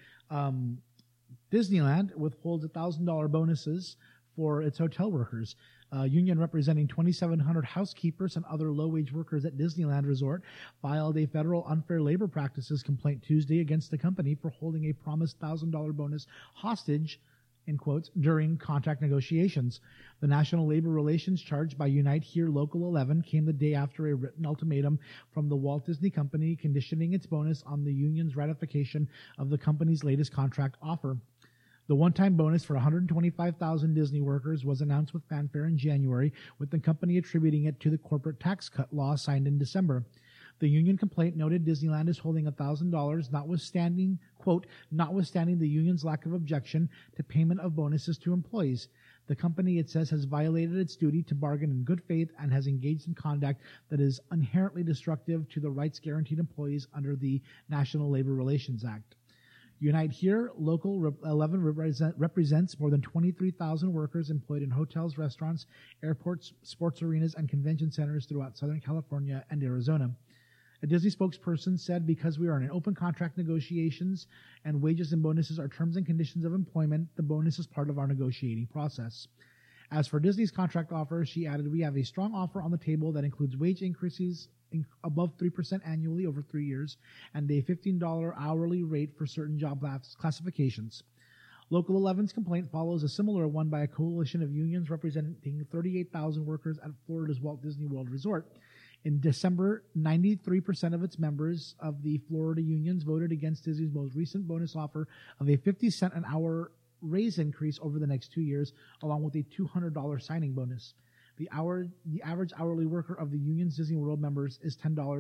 Speaker 1: Disneyland withholds $1,000 bonuses for its hotel workers. A union representing 2,700 housekeepers and other low-wage workers at Disneyland Resort filed a federal unfair labor practices complaint Tuesday against the company for holding a promised $1,000 bonus hostage, in quotes, during contract negotiations. The National Labor Relations charge by Unite Here Local 11 came the day after a written ultimatum from the Walt Disney Company conditioning its bonus on the union's ratification of the company's latest contract offer. The one-time bonus for 125,000 Disney workers was announced with fanfare in January, with the company attributing it to the corporate tax cut law signed in December. The union complaint noted Disneyland is holding $1,000, notwithstanding, quote, notwithstanding the union's lack of objection to payment of bonuses to employees. The company, it says, has violated its duty to bargain in good faith and has engaged in conduct that is inherently destructive to the rights guaranteed employees under the National Labor Relations Act. Unite Here Local 11 represents more than 23,000 workers employed in hotels, restaurants, airports, sports arenas, and convention centers throughout Southern California and Arizona. A Disney spokesperson said, because we are in open contract negotiations and wages and bonuses are terms and conditions of employment, the bonus is part of our negotiating process. As for Disney's contract offer, she added, we have a strong offer on the table that includes wage increases above 3% annually over 3 years and a $15 hourly rate for certain job classifications. Local 11's complaint follows a similar one by a coalition of unions representing 38,000 workers at Florida's Walt Disney World Resort. In December, 93% of its members of the Florida unions voted against Disney's most recent bonus offer of a 50-cent an hour raise increase over the next 2 years, along with a $200 signing bonus. The average hourly worker of the union's Disney World members is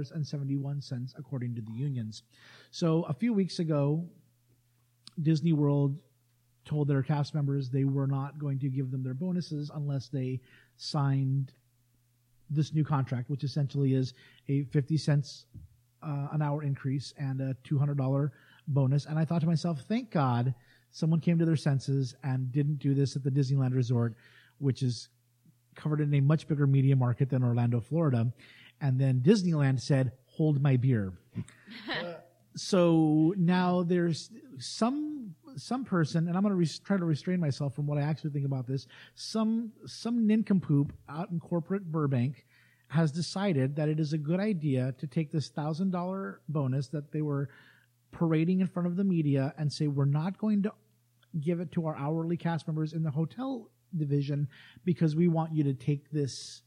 Speaker 1: $10.71, according to the unions. So a few weeks ago, Disney World told their cast members they were not going to give them their bonuses unless they signed this new contract, which essentially is a 50 cents an hour increase and a $200 bonus. And I thought to myself, thank God someone came to their senses and didn't do this at the Disneyland Resort, which is covered in a much bigger media market than Orlando, Florida. And then Disneyland said, hold my beer. So now there's some person, and I'm going to try to restrain myself from what I actually think about this, some nincompoop out in corporate Burbank has decided that it is a good idea to take this $1,000 bonus that they were parading in front of the media and say, we're not going to give it to our hourly cast members in the hotel division because we want you to take this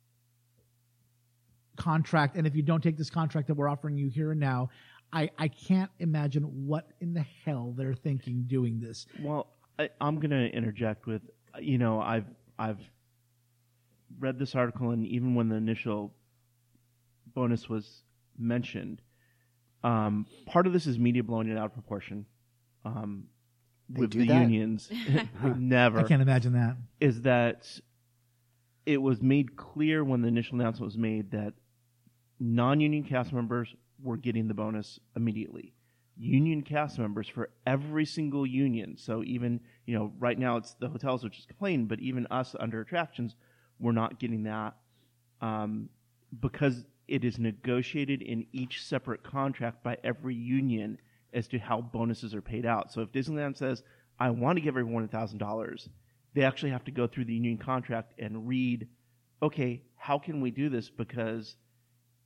Speaker 1: contract. And if you don't take this contract that we're offering you here and now, I can't imagine what in the hell they're thinking doing this.
Speaker 4: Well, I'm going to interject with, I've read this article, and even when the initial bonus was mentioned, part of this is media blowing it out of proportion. With the unions, never.
Speaker 1: I can't imagine that.
Speaker 4: Is that it was made clear when the initial announcement was made that non-union cast members were getting the bonus immediately. Union cast members for every single union. So even, right now it's the hotels which is complaining, but even us under attractions, we're not getting that because it is negotiated in each separate contract by every union as to how bonuses are paid out. So if Disneyland says, I want to give everyone $1,000, they actually have to go through the union contract and read, okay, how can we do this? Because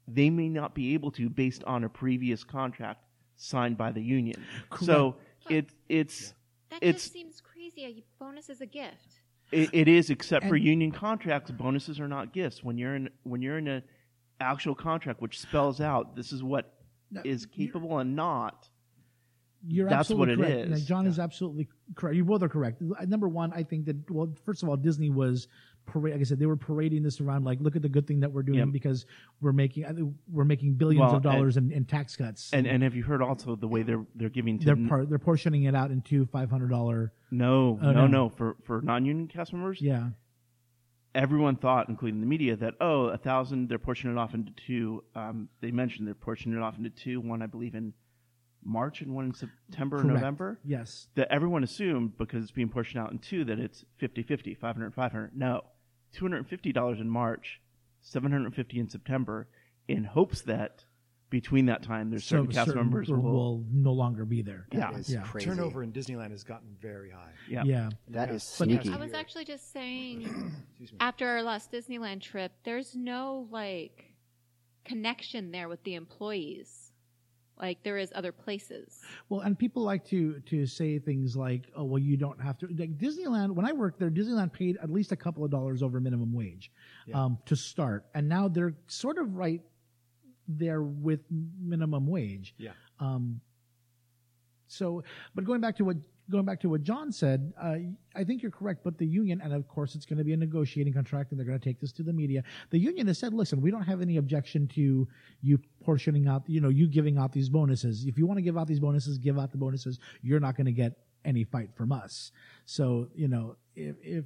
Speaker 4: they may not be able to based on a previous contract signed by the union.
Speaker 1: Correct.
Speaker 4: So
Speaker 2: But
Speaker 4: it's
Speaker 2: That
Speaker 4: It's-
Speaker 2: just seems crazy. A bonus is a gift.
Speaker 4: it is, except for
Speaker 1: And-
Speaker 4: union contracts, bonuses are not gifts. When you're in an actual contract which spells out this is what
Speaker 1: No,
Speaker 4: is capable and not.
Speaker 1: You're
Speaker 4: That's
Speaker 1: absolutely
Speaker 4: what it
Speaker 1: correct.
Speaker 4: is.
Speaker 1: Like, John is absolutely correct. You both are correct. Number one, I think that, well, first of all, Disney was, like I said, they were parading this around like, look at the good thing that we're doing
Speaker 4: Yep.
Speaker 1: because we're making billions
Speaker 4: Well,
Speaker 1: of dollars in tax cuts.
Speaker 4: And have you heard also the way they're giving to
Speaker 1: they're portioning it out into $500.
Speaker 4: no
Speaker 1: Oh, no.
Speaker 4: for non-union cast members.
Speaker 1: Yeah.
Speaker 4: Everyone thought, including the media, that 1,000 they're portioning it off into two. They mentioned they're portioning it off into two. One I believe in March and one in September or
Speaker 1: Correct.
Speaker 4: November.
Speaker 1: Yes.
Speaker 4: That everyone assumed because it's being portioned out in two that it's 50-50, 500. No, $250 in March, $750 in September, in hopes that between that time there's certain cast members
Speaker 1: will no longer be there.
Speaker 4: Yeah.
Speaker 3: That is
Speaker 1: Yeah.
Speaker 3: crazy.
Speaker 5: Turnover in Disneyland has gotten very high.
Speaker 4: Yeah.
Speaker 1: Yeah.
Speaker 3: That is
Speaker 1: But-
Speaker 3: sneaky.
Speaker 2: I was actually just saying,
Speaker 5: Excuse me.
Speaker 2: after our last Disneyland trip, there's no like connection there with the employees, like there is other places.
Speaker 1: Well, and people like to say things like, "Oh, well, you don't have to." Like Disneyland, when I worked there, Disneyland paid at least a couple of dollars over minimum wage to start, and now they're sort of right there with minimum wage.
Speaker 5: Yeah.
Speaker 1: So, but going back to what John said, I think you're correct. But the union, and of course, it's going to be a negotiating contract, and they're going to take this to the media. The union has said, "Listen, we don't have any objection to you portioning out, you giving out these bonuses. If you want to give out these bonuses, give out the bonuses. You're not going to get any fight from us." So, if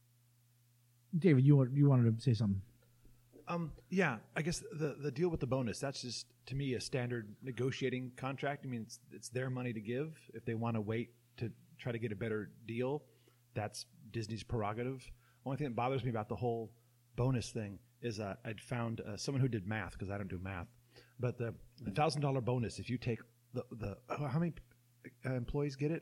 Speaker 1: David, you wanted to say something.
Speaker 5: Yeah, I guess the deal with the bonus, that's just, to me, a standard negotiating contract. I mean, it's their money to give. If they want to wait to try to get a better deal, that's Disney's prerogative. Only thing that bothers me about the whole bonus thing is I'd found someone who did math, because I don't do math, but the $1,000 bonus, if you take how many employees get it?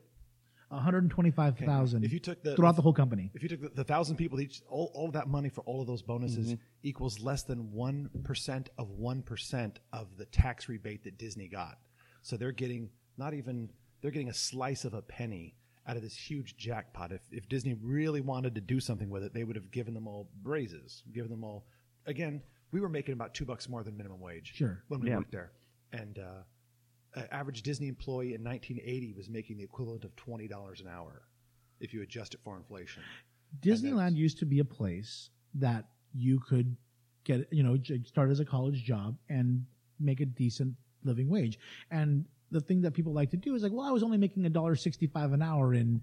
Speaker 1: 125,000
Speaker 5: If you took
Speaker 1: throughout the whole company.
Speaker 5: If you took the 1,000 people, each all of that money for all of those bonuses equals less than 1% of 1% of the tax rebate that Disney got. So they're getting they're getting a slice of a penny out of this huge jackpot. If Disney really wanted to do something with it, they would have given them all raises, given them all. Again, we were making about $2 more than minimum wage
Speaker 1: Sure.
Speaker 5: when we
Speaker 4: Yeah.
Speaker 5: worked there, and an average Disney employee in 1980 was making the equivalent of $20 an hour if you adjust it for inflation.
Speaker 1: Disneyland used to be a place that you could get, start as a college job and make a decent living wage. And the thing that people like to do is like, well, I was only making $1.65 an hour in,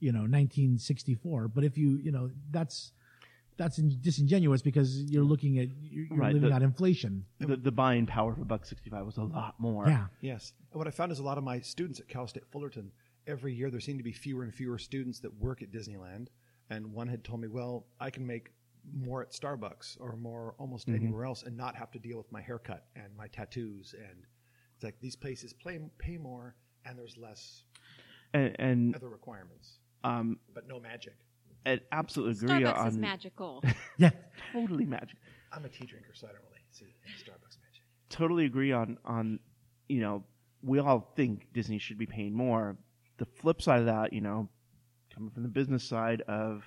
Speaker 1: 1964. But if that's disingenuous because you're looking at you're
Speaker 4: Right,
Speaker 1: living out inflation.
Speaker 4: The buying power of $1.65 was a lot more.
Speaker 1: Yeah.
Speaker 5: Yes. And what I found is a lot of my students at Cal State Fullerton, every year there seem to be fewer and fewer students that work at Disneyland. And one had told me, well, I can make more at Starbucks or more almost anywhere else and not have to deal with my haircut and my tattoos. And it's like these places pay more and there's less
Speaker 4: And
Speaker 5: other requirements, but no magic.
Speaker 4: I absolutely agree
Speaker 2: Starbucks
Speaker 4: on
Speaker 2: is magical.
Speaker 1: Yeah.
Speaker 4: totally magic.
Speaker 5: I'm a tea drinker, so I don't really see Starbucks magic.
Speaker 4: Totally agree on we all think Disney should be paying more. The flip side of that, coming from the business side of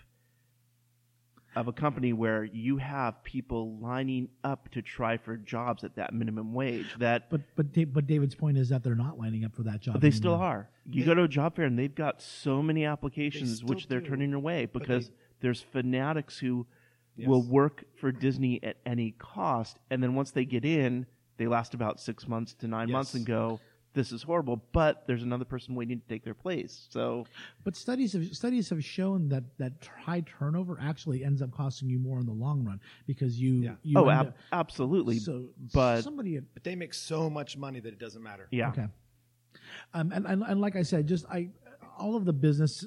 Speaker 4: a company where you have people lining up to try for jobs at that minimum wage, that
Speaker 1: But David's point is that they're not lining up for that job.
Speaker 4: but they still
Speaker 1: anymore.
Speaker 4: are. You go to a job fair and they've got so many applications
Speaker 5: still
Speaker 4: which they're
Speaker 5: do.
Speaker 4: turning away because there's fanatics who
Speaker 5: Yes.
Speaker 4: will work for Disney at any cost, and then once they get in, they last about 6 months to 9 months and go, "This is horrible," but there's another person waiting to take their place. So
Speaker 1: But studies have shown that high turnover actually ends up costing you more in the long run because you end up-
Speaker 4: absolutely.
Speaker 1: So
Speaker 4: but
Speaker 1: somebody
Speaker 5: But they make so much money that it doesn't matter.
Speaker 4: yeah,
Speaker 1: okay, and like I said, all of the business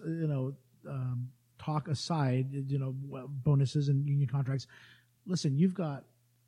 Speaker 1: talk aside, bonuses and union contracts. Listen, you've got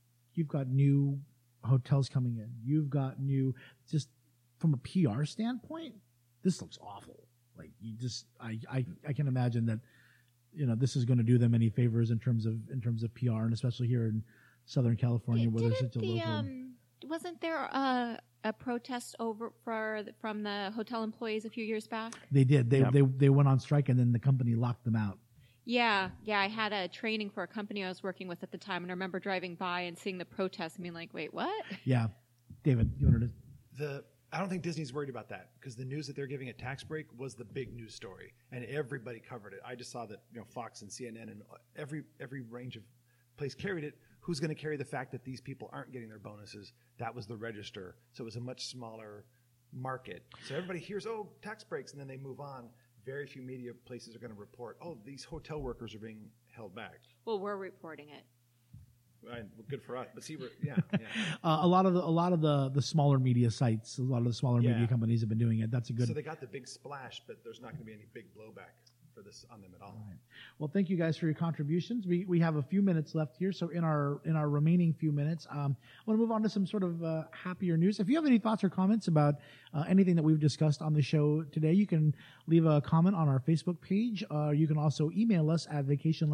Speaker 1: new hotels coming in. You've got new, just from a PR standpoint, this looks awful. Like I can imagine that, this is going to do them any favors in terms of PR, and especially here in Southern California where there's such a local.
Speaker 2: Wasn't there a protest from the hotel employees a few years back?
Speaker 1: They did.
Speaker 4: Yeah.
Speaker 1: They went on strike, and then the company locked them out.
Speaker 2: Yeah. I had a training for a company I was working with at the time, and I remember driving by and seeing the protest and being like, wait, what?
Speaker 1: Yeah. David, you wanted to...
Speaker 5: I don't think Disney's worried about that because the news that they're giving a tax break was the big news story, and everybody covered it. I just saw that Fox and CNN and every range of place carried it. Who's going to carry the fact that these people aren't getting their bonuses? That was the register, so it was a much smaller market. So everybody hears, oh, tax breaks, and then they move on. Very few media places are going to report, oh, these hotel workers are being held back.
Speaker 2: Well, we're reporting it.
Speaker 5: Well, good for us, but see,
Speaker 1: a lot of the smaller media sites, a lot of the smaller
Speaker 5: Yeah.
Speaker 1: media companies have been doing it. That's a good.
Speaker 5: So they got the big splash, but there's not going to be any big blowback for this on them at all.
Speaker 1: Right. Well, thank you guys for your contributions. We have a few minutes left here, so in our remaining few minutes, I want to move on to some sort of happier news. If you have any thoughts or comments about anything that we've discussed on the show today, you can leave a comment on our Facebook page. You can also email us at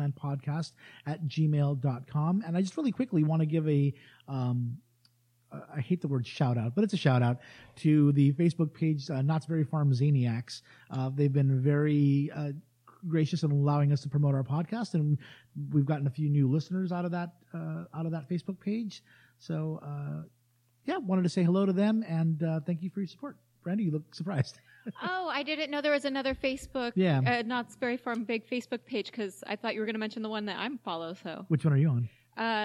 Speaker 1: vacationlandpodcast@gmail.com. And I just really quickly want to give a I hate the word shout out, but it's a shout out to the Facebook page, Knott's Berry Farm Zaniacs. They've been very gracious in allowing us to promote our podcast, and we've gotten a few new listeners out of that Facebook page. So, wanted to say hello to them and thank you for your support. Brandy, you look surprised.
Speaker 2: Oh, I didn't know there was another Facebook, Knott's Berry Farm big Facebook page because I thought you were going to mention the one that I'm follow. So,
Speaker 1: which one are you on?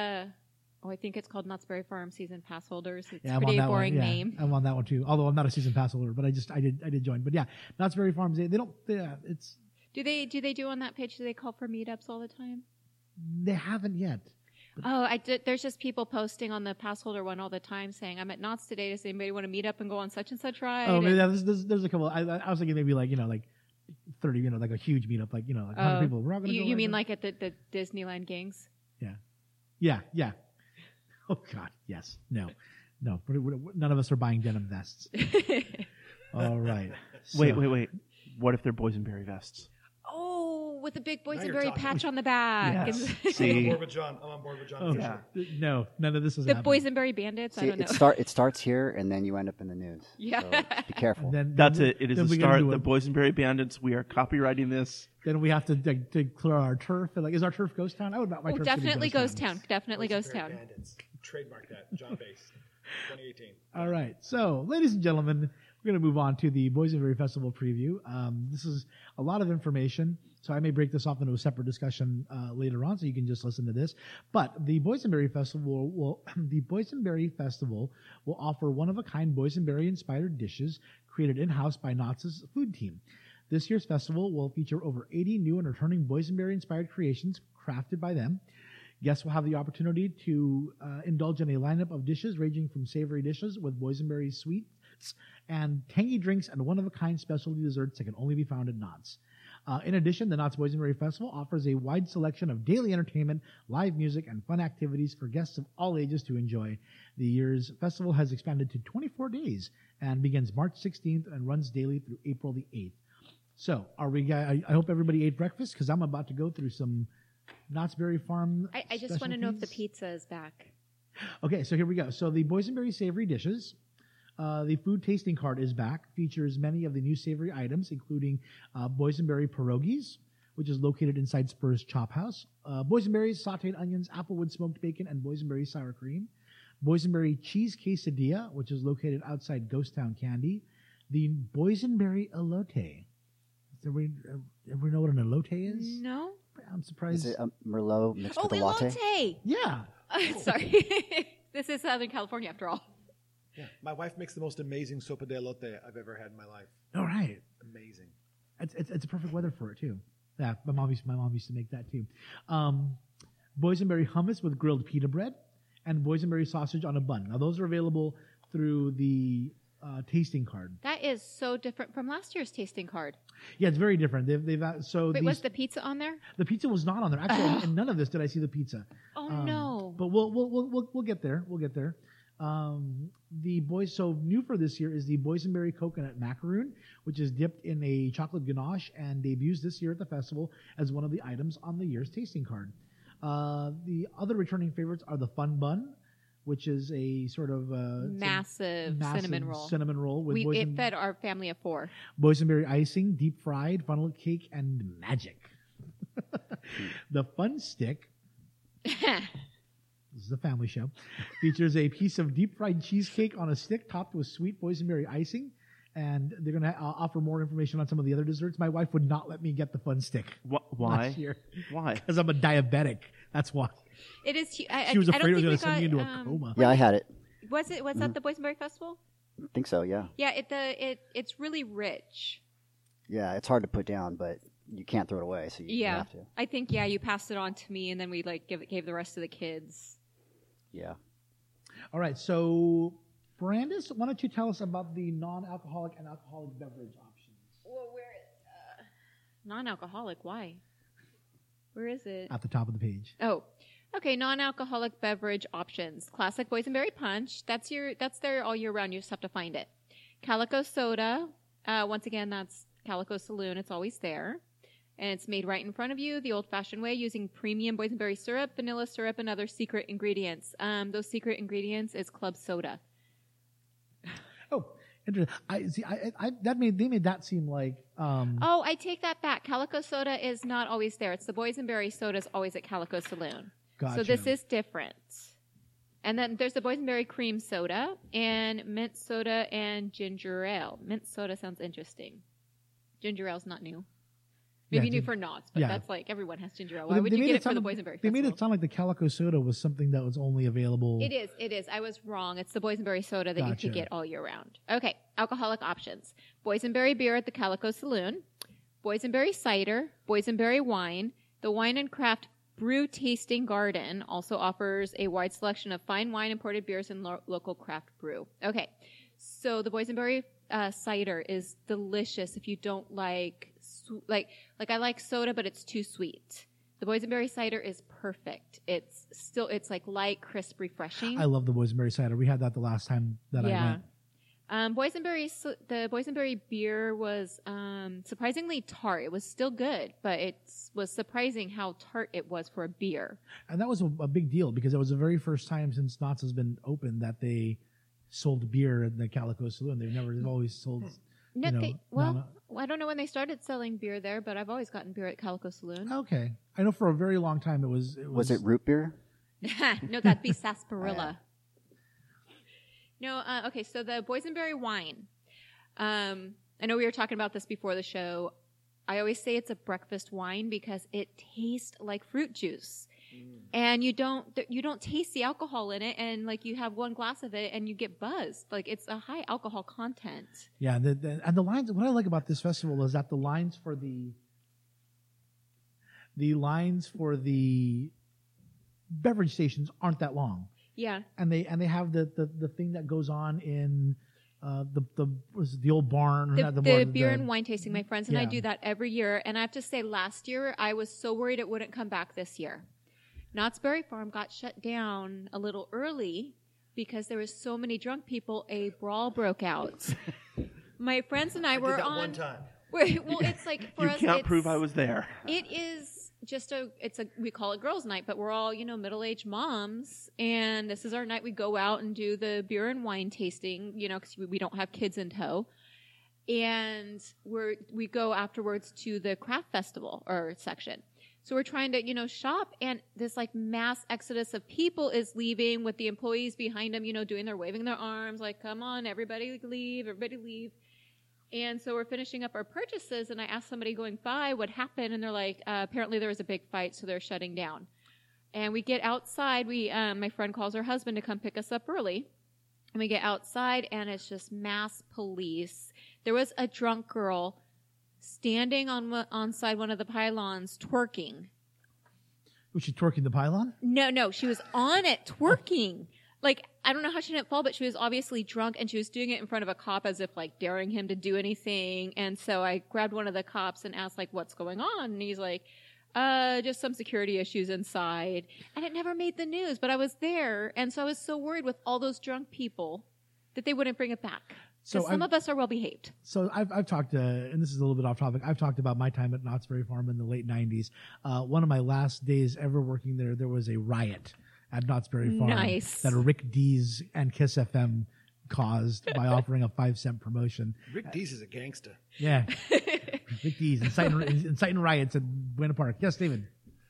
Speaker 2: I think it's called Knott's Berry Farm Season Pass Holders. It's
Speaker 1: I'm
Speaker 2: pretty
Speaker 1: on that
Speaker 2: boring
Speaker 1: one.
Speaker 2: name.
Speaker 1: I'm on that one too. Although I'm not a season pass holder, but I did join. But yeah, Knott's Berry Farms. They don't. It's.
Speaker 2: Do they do on that page? Do they call for meetups all the time?
Speaker 1: They haven't yet.
Speaker 2: Oh, I did. There's just people posting on the pass holder one all the time saying, "I'm at Knott's today. Does anybody want to meet up and go on such and such ride?"
Speaker 1: Oh, maybe there's a couple. I was thinking maybe like 30, like a huge meetup, like 100 people. We're all gonna go.
Speaker 2: You mean like at the Disneyland gangs?
Speaker 1: Yeah. Oh God, yes, no. None of us are buying denim vests. All right.
Speaker 4: Wait. What if they're boysenberry vests?
Speaker 2: Oh, with the big
Speaker 5: you're
Speaker 2: boysenberry
Speaker 5: talking.
Speaker 2: patch on the back.
Speaker 1: Yes.
Speaker 4: See,
Speaker 5: I'm on board with John.
Speaker 1: Oh,
Speaker 5: for
Speaker 4: yeah.
Speaker 5: sure.
Speaker 1: No, none of this is
Speaker 2: The
Speaker 1: happening.
Speaker 2: boysenberry bandits.
Speaker 3: See,
Speaker 2: I don't know.
Speaker 3: it starts here, and then you end up in the news.
Speaker 2: Yeah.
Speaker 3: So be careful.
Speaker 4: that's it. It is
Speaker 1: then
Speaker 4: the
Speaker 1: we gotta
Speaker 4: start.
Speaker 1: do
Speaker 4: The
Speaker 1: it.
Speaker 4: boysenberry bandits. We are copywriting this.
Speaker 1: Then we have to clear our turf. And is our turf ghost town? I would not. My
Speaker 2: Oh,
Speaker 1: turf
Speaker 2: definitely ghost town. Definitely ghost
Speaker 5: Boysenberry
Speaker 2: town.
Speaker 5: Bandits. Trademark that. John Base. 2018.
Speaker 1: All right. So, ladies and gentlemen, we're going to move on to the Boysenberry Festival preview. This is a lot of information, so I may break this off into a separate discussion later on, so you can just listen to this. But the Boysenberry Festival will offer one-of-a-kind boysenberry-inspired dishes created in-house by Knott's food team. This year's festival will feature over 80 new and returning boysenberry-inspired creations crafted by them. Guests will have the opportunity to indulge in a lineup of dishes ranging from savory dishes with boysenberry sweets and tangy drinks and one-of-a-kind specialty desserts that can only be found at Knott's. In addition, the Knott's Boysenberry Festival offers a wide selection of daily entertainment, live music, and fun activities for guests of all ages to enjoy. The year's festival has expanded to 24 days and begins March 16th and runs daily through April the 8th. So, I hope everybody ate breakfast because I'm about to go through some Knott's Berry Farm.
Speaker 2: I just want to know if the
Speaker 1: specialties.
Speaker 2: pizza is back.
Speaker 1: Okay, so here we go. So the boysenberry savory dishes. The food tasting card is back. Features many of the new savory items, including boysenberry pierogies, which is located inside Spur's Chop House. Boysenberries, sautéed onions, applewood smoked bacon, and boysenberry sour cream. Boysenberry cheese quesadilla, which is located outside Ghost Town Candy. The boysenberry elote. Does everybody know what an elote is?
Speaker 2: No.
Speaker 1: I'm surprised.
Speaker 3: Is it a Merlot mixed
Speaker 2: Oh,
Speaker 3: with a latte?
Speaker 2: elote.
Speaker 1: Yeah.
Speaker 2: Sorry. This is Southern California after all.
Speaker 5: Yeah, my wife makes the most amazing sopa de elote I've ever had in my life.
Speaker 1: All right.
Speaker 5: Amazing.
Speaker 1: It's a perfect weather for it too. Yeah, my mom used to make that too. Boysenberry hummus with grilled pita bread and boysenberry sausage on a bun. Now those are available through the tasting card.
Speaker 2: That is so different from last year's tasting card.
Speaker 1: Yeah, it's very different.
Speaker 2: Wait, was the pizza on there?
Speaker 1: the pizza was not on there. Actually, in none of this did I see the pizza.
Speaker 2: Oh no.
Speaker 1: But we'll get there. We'll get there. So new for this year is the boysenberry coconut macaroon, which is dipped in a chocolate ganache and debuts this year at the festival as one of the items on the year's tasting card. The other returning favorites are the fun bun, which is a sort of
Speaker 2: massive cinnamon roll.
Speaker 1: Cinnamon roll with
Speaker 2: It fed our family of 4.
Speaker 1: boysenberry icing, deep fried, funnel cake, and magic. The Fun Stick, this is a family show, features a piece of deep fried cheesecake on a stick topped with sweet boysenberry icing. And they're going to offer more information on some of the other desserts. My wife would not let me get the Fun Stick.
Speaker 4: Why?
Speaker 1: Last year.
Speaker 4: Why?
Speaker 1: Because I'm a diabetic. That's why.
Speaker 2: It is.
Speaker 1: She was afraid it was going to send me into a coma.
Speaker 3: Yeah, I had it.
Speaker 2: Was that the Boysenberry Festival?
Speaker 3: I think so, yeah.
Speaker 2: Yeah, it's really rich.
Speaker 3: Yeah, it's hard to put down, but you can't throw it away, so you have to.
Speaker 2: I think you passed it on to me, and then we gave the rest to the kids.
Speaker 3: Yeah.
Speaker 1: All right, so Brandis, why don't you tell us about the non-alcoholic and alcoholic beverage options?
Speaker 2: Well, non-alcoholic? Why? Where is it?
Speaker 1: At the top of the page.
Speaker 2: Oh, okay. Non-alcoholic beverage options: classic boysenberry punch. That's there all year round. You just have to find it. Calico soda. Once again, that's Calico Saloon. It's always there. And it's made right in front of you, the old-fashioned way, using premium boysenberry syrup, vanilla syrup, and other secret ingredients. Those secret ingredients is club soda.
Speaker 1: Oh, interesting. They made that seem like.
Speaker 2: Oh, I take that back. Calico soda is not always there. It's the boysenberry soda is always at Calico Saloon.
Speaker 1: Gotcha.
Speaker 2: So this is different. And then there's the boysenberry cream soda and mint soda and ginger ale. Mint soda sounds interesting. Ginger ale's not new. Maybe new for Knott's, but that's like everyone has ginger ale. Why would you get it for the boysenberry festival?
Speaker 1: They made it sound like the Calico soda was something that was only available.
Speaker 2: It is. I was wrong. It's the boysenberry soda that you could get all year round. Okay, alcoholic options. Boysenberry beer at the Calico Saloon. Boysenberry cider. Boysenberry wine. The Wine and Craft Brew Tasting Garden also offers a wide selection of fine wine, imported beers, and local craft brew. Okay, so the boysenberry cider is delicious if you don't like I like soda, but it's too sweet. The boysenberry cider is perfect. It's like light, crisp, refreshing.
Speaker 1: I love the boysenberry cider. We had that the last time that I went.
Speaker 2: The boysenberry beer was surprisingly tart. It was still good, but it was surprising how tart it was for a beer.
Speaker 1: And that was a big deal because it was the very first time since Knott's has been open that they sold beer in the Calico Saloon. They've always sold.
Speaker 2: I don't know when they started selling beer there, but I've always gotten beer at Calico Saloon.
Speaker 1: Okay, I know for a very long time it was.
Speaker 3: Was it root beer?
Speaker 2: No, that'd be sarsaparilla. No, okay, so the boysenberry wine. I know we were talking about this before the show. I always say it's a breakfast wine because it tastes like fruit juice. And you don't taste the alcohol in it, and like you have one glass of it and you get buzzed. Like it's a high alcohol content.
Speaker 1: Yeah, and the lines. What I like about this festival is that the lines for the beverage stations aren't that long.
Speaker 2: Yeah,
Speaker 1: and they have the thing that goes on in the old barn.
Speaker 2: The beer and wine tasting. My friends and I do that every year, and I have to say, last year I was so worried it wouldn't come back this year. Knott's Berry Farm got shut down a little early because there was so many drunk people. A brawl broke out. My friends and I were
Speaker 5: did that
Speaker 2: on
Speaker 5: one time.
Speaker 2: Well, it's like for
Speaker 4: you
Speaker 2: us.
Speaker 4: Can't prove I was there.
Speaker 2: It is just we call it girls' night, but we're all middle-aged moms, and this is our night. We go out and do the beer and wine tasting, because we don't have kids in tow, and we go afterwards to the craft festival or section. So we're trying to, shop, and this like mass exodus of people is leaving with the employees behind them, waving their arms, like, come on, everybody leave. And so we're finishing up our purchases, and I asked somebody going by what happened, and they're like, apparently there was a big fight, so they're shutting down. And we get outside, my friend calls her husband to come pick us up early, and we get outside, and it's just mass police. There was a drunk girl standing on side one of the pylons twerking.
Speaker 1: Was she twerking the pylon?
Speaker 2: No, she was on it twerking. Like, I don't know how she didn't fall, but she was obviously drunk, and she was doing it in front of a cop as if, like, daring him to do anything. And so I grabbed one of the cops and asked, like, what's going on? And he's like, just some security issues inside. And it never made the news, but I was there, and so I was so worried with all those drunk people that they wouldn't bring it back. So some of us are well behaved.
Speaker 1: So I've talked, and this is a little bit off topic. I've talked about my time at Knott's Berry Farm in the late '90s. One of my last days ever working there was a riot, at Knott's Berry Farm
Speaker 2: Nice.
Speaker 1: that Rick Dees and Kiss FM caused by offering a 5-cent promotion.
Speaker 5: Rick Dees is a gangster.
Speaker 1: Yeah. Rick Dees inciting riots at Buena Park. Yes, David.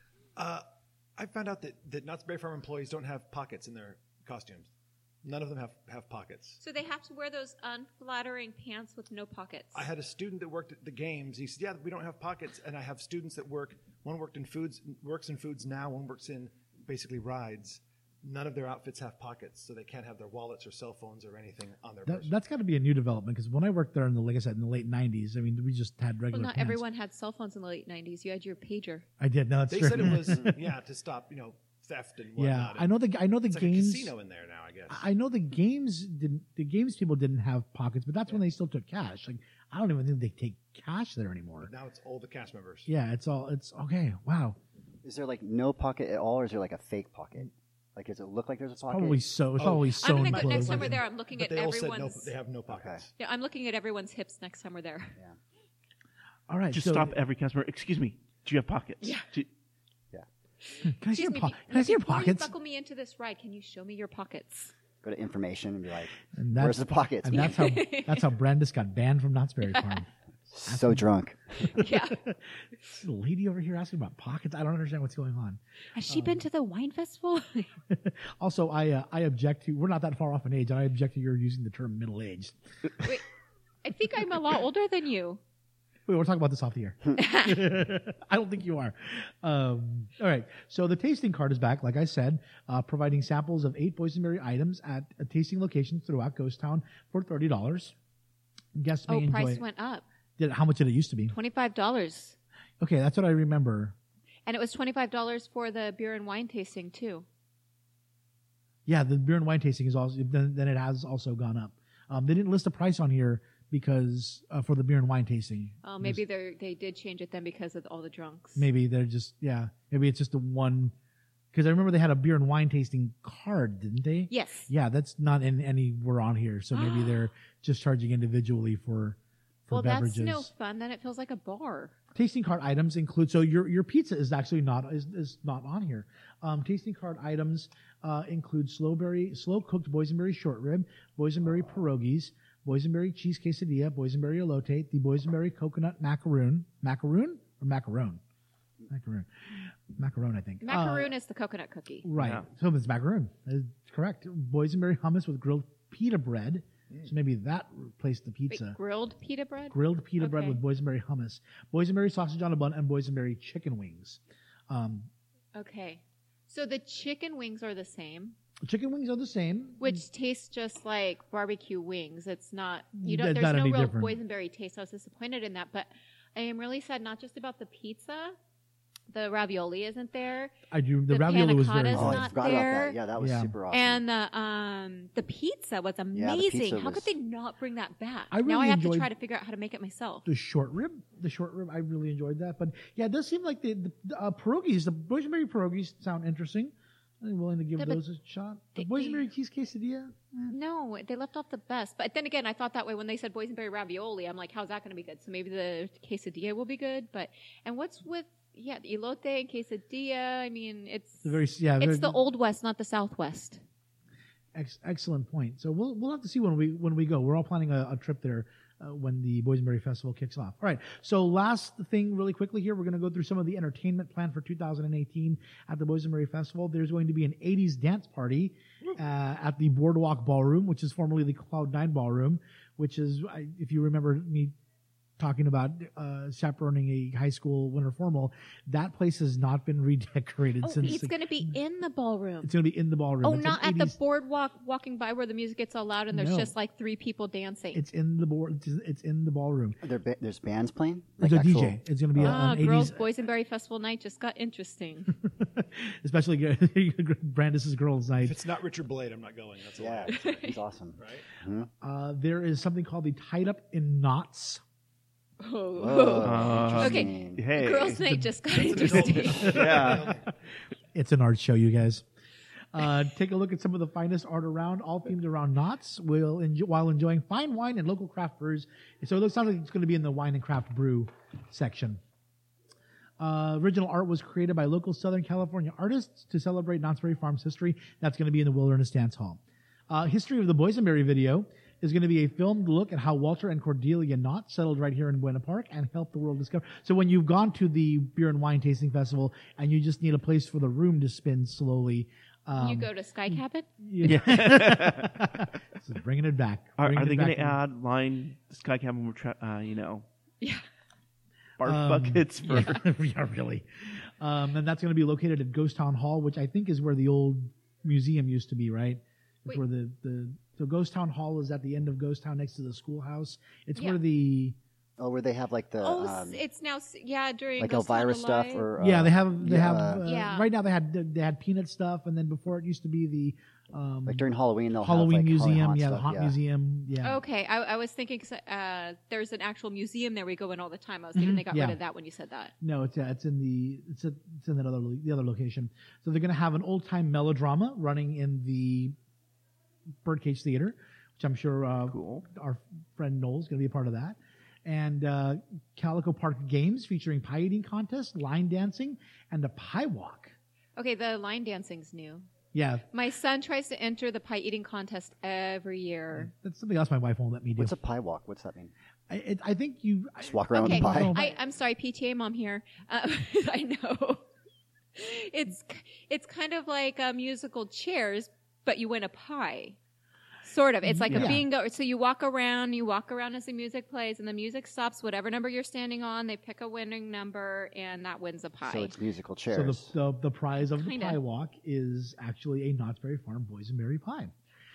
Speaker 5: I found out that Knott's Berry Farm employees don't have pockets in their costumes. None of them have pockets.
Speaker 2: So they have to wear those unflattering pants with no pockets.
Speaker 5: I had a student that worked at the games. He said, "Yeah, we don't have pockets." And I have students that work. One works in foods now. One works in basically rides. None of their outfits have pockets, so they can't have their wallets or cell phones or anything on their person.
Speaker 1: That's got to be a new development because when I worked there like I said, in the late 90s, I mean, we just had
Speaker 2: Well,
Speaker 1: regular
Speaker 2: not
Speaker 1: pants.
Speaker 2: everyone had cell phones in the late 90s. You had your pager.
Speaker 1: I did. No, that's
Speaker 5: They
Speaker 1: true.
Speaker 5: said it was to stop theft and whatnot.
Speaker 1: Yeah, I know the
Speaker 5: it's like
Speaker 1: games.
Speaker 5: a casino in there now, I guess.
Speaker 1: I know the games didn't. The games people didn't have pockets, but that's when they still took cash. Like I don't even think they take cash there anymore.
Speaker 5: Now it's all the cast members.
Speaker 1: Yeah, it's okay. Wow,
Speaker 3: Is there like no pocket at all, or is there like a fake pocket? Like, does it look like there's a pocket?
Speaker 1: probably so. It's probably so
Speaker 2: I'm going to go
Speaker 1: enclosed.
Speaker 2: next time we're there. I'm looking
Speaker 5: But
Speaker 2: at
Speaker 5: they all said no,
Speaker 2: everyone's.
Speaker 5: they have no pockets.
Speaker 2: Yeah, I'm looking at everyone's hips next time we're there.
Speaker 1: All right,
Speaker 4: Just
Speaker 1: so,
Speaker 4: stop every customer. Excuse me. Do you have pockets?
Speaker 2: Yeah.
Speaker 1: Can I see your
Speaker 2: Excuse me,
Speaker 1: Can I see your
Speaker 2: before
Speaker 1: pockets?
Speaker 2: you buckle me into this ride, can you show me your pockets?
Speaker 3: Go to information and be like,
Speaker 1: And
Speaker 3: "Where's the pockets?"
Speaker 1: And that's how Brandis got banned from Knott's Berry Farm.
Speaker 3: So drunk.
Speaker 2: Yeah.
Speaker 1: The lady over here asking about pockets. I don't understand what's going on.
Speaker 2: Has she been to the wine festival?
Speaker 1: Also, I object to. We're not that far off in age, and I object to your using the term middle aged.
Speaker 2: Wait, I think I'm a lot older than you.
Speaker 1: Wait, we're talking about this off the air. I don't think you are. All right. So the tasting card is back, like I said, providing samples of 8 boysenberry items at tasting locations throughout Ghost Town for $30. Guests may
Speaker 2: Oh,
Speaker 1: enjoy
Speaker 2: price
Speaker 1: it.
Speaker 2: went up.
Speaker 1: How much did it used to be?
Speaker 2: $25.
Speaker 1: Okay, that's what I remember.
Speaker 2: And it was $25 for the beer and wine tasting, too.
Speaker 1: Yeah, the beer and wine tasting is also then it has also gone up. They didn't list a price on here because for the beer and wine tasting.
Speaker 2: Oh, maybe they did change it then because of all the drunks.
Speaker 1: Maybe they're just maybe it's just the one because I remember they had a beer and wine tasting card, didn't they?
Speaker 2: Yes.
Speaker 1: Yeah, that's not in anywhere on here, so maybe they're just charging individually for
Speaker 2: Well,
Speaker 1: beverages.
Speaker 2: that's no fun. Then it feels like a bar.
Speaker 1: Tasting card items include your pizza is actually not on here. Tasting card items include slow cooked boysenberry short rib, boysenberry pierogies, boysenberry cheese quesadilla, boysenberry elote, the boysenberry coconut macaroon, I think.
Speaker 2: Macaroon is the coconut cookie.
Speaker 1: Right.
Speaker 4: Yeah.
Speaker 1: So it's macaroon. That's correct. Boysenberry hummus with grilled pita bread. So maybe that replaced the pizza.
Speaker 2: Wait, grilled pita bread?
Speaker 1: Grilled pita bread
Speaker 2: Okay.
Speaker 1: with boysenberry hummus, boysenberry sausage on a bun, and boysenberry chicken wings.
Speaker 2: Okay. So the chicken wings are the same,
Speaker 1: Chicken wings are the same.
Speaker 2: which tastes just like barbecue wings. It's not,
Speaker 1: That's
Speaker 2: there's
Speaker 1: not
Speaker 2: no
Speaker 1: any
Speaker 2: real
Speaker 1: different.
Speaker 2: boysenberry taste. I was disappointed in that, but I am really sad not just about the pizza. The ravioli isn't there.
Speaker 1: I do. The
Speaker 2: The
Speaker 1: ravioli was very
Speaker 2: panna
Speaker 3: Oh,
Speaker 1: good.
Speaker 2: cotta's
Speaker 3: I
Speaker 2: not
Speaker 3: forgot
Speaker 2: there.
Speaker 3: about that. Yeah, that was
Speaker 1: Yeah.
Speaker 3: super awesome.
Speaker 2: And the pizza was
Speaker 3: the
Speaker 2: amazing.
Speaker 3: pizza
Speaker 2: How
Speaker 3: was-
Speaker 2: could they not bring that back?
Speaker 1: I
Speaker 2: now I
Speaker 1: really
Speaker 2: have to
Speaker 1: enjoyed-
Speaker 2: try to figure out how to make it myself.
Speaker 1: The short rib, I really enjoyed that. But yeah, it does seem like the pierogies, the boysenberry pierogies sound interesting. I'm willing to give
Speaker 2: Yeah, but
Speaker 1: those a shot. The
Speaker 2: they-
Speaker 1: boysenberry cheese quesadilla.
Speaker 2: No, they left off the best. But then again, I thought that way when they said boysenberry ravioli. I'm like, how's that going to be good? So maybe the quesadilla will be good. And what's with the elote and quesadilla? I mean, it's
Speaker 1: Very
Speaker 2: the Old West, not the Southwest.
Speaker 1: Excellent point. So we'll have to see when we go. We're all planning a trip there when the Boysenberry Festival kicks off. All right. So last thing, really quickly here, we're going to go through some of the entertainment plan for 2018 at the Boysenberry Festival. There's going to be an 80s dance party at the Boardwalk Ballroom, which is formerly the Cloud9 Ballroom, which is, if you remember me talking about chaperoning a high school winter formal, that place has not been redecorated
Speaker 2: Oh,
Speaker 1: since.
Speaker 2: it's going to be in the ballroom.
Speaker 1: It's going to be in the ballroom.
Speaker 2: Oh,
Speaker 1: It's
Speaker 2: not
Speaker 1: an
Speaker 2: at the
Speaker 1: 80s
Speaker 2: boardwalk, walking by where the music gets all loud and there's
Speaker 1: No.
Speaker 2: just like 3 people dancing.
Speaker 1: It's in the It's in the ballroom.
Speaker 3: There's bands playing?
Speaker 1: It's a
Speaker 3: actual-
Speaker 1: DJ. It's going to be an 80s.
Speaker 2: Girls Boysenberry Festival night just got interesting.
Speaker 1: Especially Brandis's girls' night.
Speaker 5: If it's not Richard Blade, I'm not going. That's a
Speaker 3: Yeah,
Speaker 5: lie.
Speaker 3: he's awesome.
Speaker 5: Right?
Speaker 1: There is something called the Tied Up in Knots.
Speaker 3: Oh,
Speaker 2: Okay.
Speaker 3: interesting.
Speaker 4: Hey.
Speaker 2: Girls night just got interesting.
Speaker 4: Yeah.
Speaker 1: It's an art show, you guys. Take a look at some of the finest art around, all themed around knots, while enjoying fine wine and local craft brews. So it sounds like it's going to be in the wine and craft brew section. Original art was created by local Southern California artists to celebrate Knott's Berry Farm's history. That's going to be in the Wilderness Dance Hall. History of the Boysenberry video is going to be a filmed look at how Walter and Cordelia Knott settled right here in Buena Park and helped the world discover. So when you've gone to the Beer and Wine Tasting Festival and you just need a place for the room to spin slowly.
Speaker 2: You go to Sky Cabin?
Speaker 1: Yeah. This is bringing it back.
Speaker 4: Are
Speaker 1: Bringing
Speaker 4: they
Speaker 1: it
Speaker 4: going
Speaker 1: back
Speaker 4: to
Speaker 1: in.
Speaker 4: add line Sky Cabin,
Speaker 2: Yeah.
Speaker 4: barf buckets for?
Speaker 1: Yeah, really. And that's going to be located at Ghost Town Hall, which I think is where the old museum used to be, right? It's
Speaker 2: Wait.
Speaker 1: where so Ghost Town Hall is at the end of Ghost Town next to the schoolhouse. It's
Speaker 2: Yeah.
Speaker 1: where the
Speaker 3: Oh, where they have like the
Speaker 2: It's now, during
Speaker 3: like
Speaker 2: Ghost Town
Speaker 3: Elvira stuff
Speaker 2: Alive.
Speaker 3: or
Speaker 1: they have
Speaker 2: Yeah.
Speaker 1: right now they had peanut stuff, and then before it used to be the
Speaker 3: like during Halloween they'll
Speaker 1: Halloween
Speaker 3: have, like,
Speaker 1: museum,
Speaker 3: haunt
Speaker 1: the
Speaker 3: stuff,
Speaker 1: haunt museum, yeah.
Speaker 2: Okay, I was thinking 'cause, there's an actual museum there we go in all the time. I was thinking they got
Speaker 1: Yeah.
Speaker 2: rid of that when you said that.
Speaker 1: No, it's in that the other location. So they're going to have an old time melodrama running in the Birdcage Theater, which I'm sure
Speaker 4: Cool.
Speaker 1: our friend Noel's going to be a part of that. And Calico Park Games featuring pie eating contest, line dancing, and a pie walk.
Speaker 2: Okay, the line dancing's new.
Speaker 1: Yeah,
Speaker 2: My son tries to enter the pie eating contest every year.
Speaker 1: that's something else my wife won't let me do.
Speaker 3: What's a pie walk? What's that mean?
Speaker 1: I think you.
Speaker 3: Just walk around
Speaker 2: Okay,
Speaker 3: with a pie.
Speaker 2: I'm sorry, PTA mom here. I know. It's kind of like musical chairs, but you win a pie. Sort of. It's like
Speaker 1: Yeah.
Speaker 2: a bingo. So you walk around as the music plays, and the music stops. Whatever number you're standing on, they pick a winning number, and that wins a pie.
Speaker 3: So it's musical
Speaker 1: So
Speaker 3: chairs.
Speaker 1: the prize of the
Speaker 2: Kinda.
Speaker 1: pie walk is actually a Knott's Berry Farm boysenberry pie.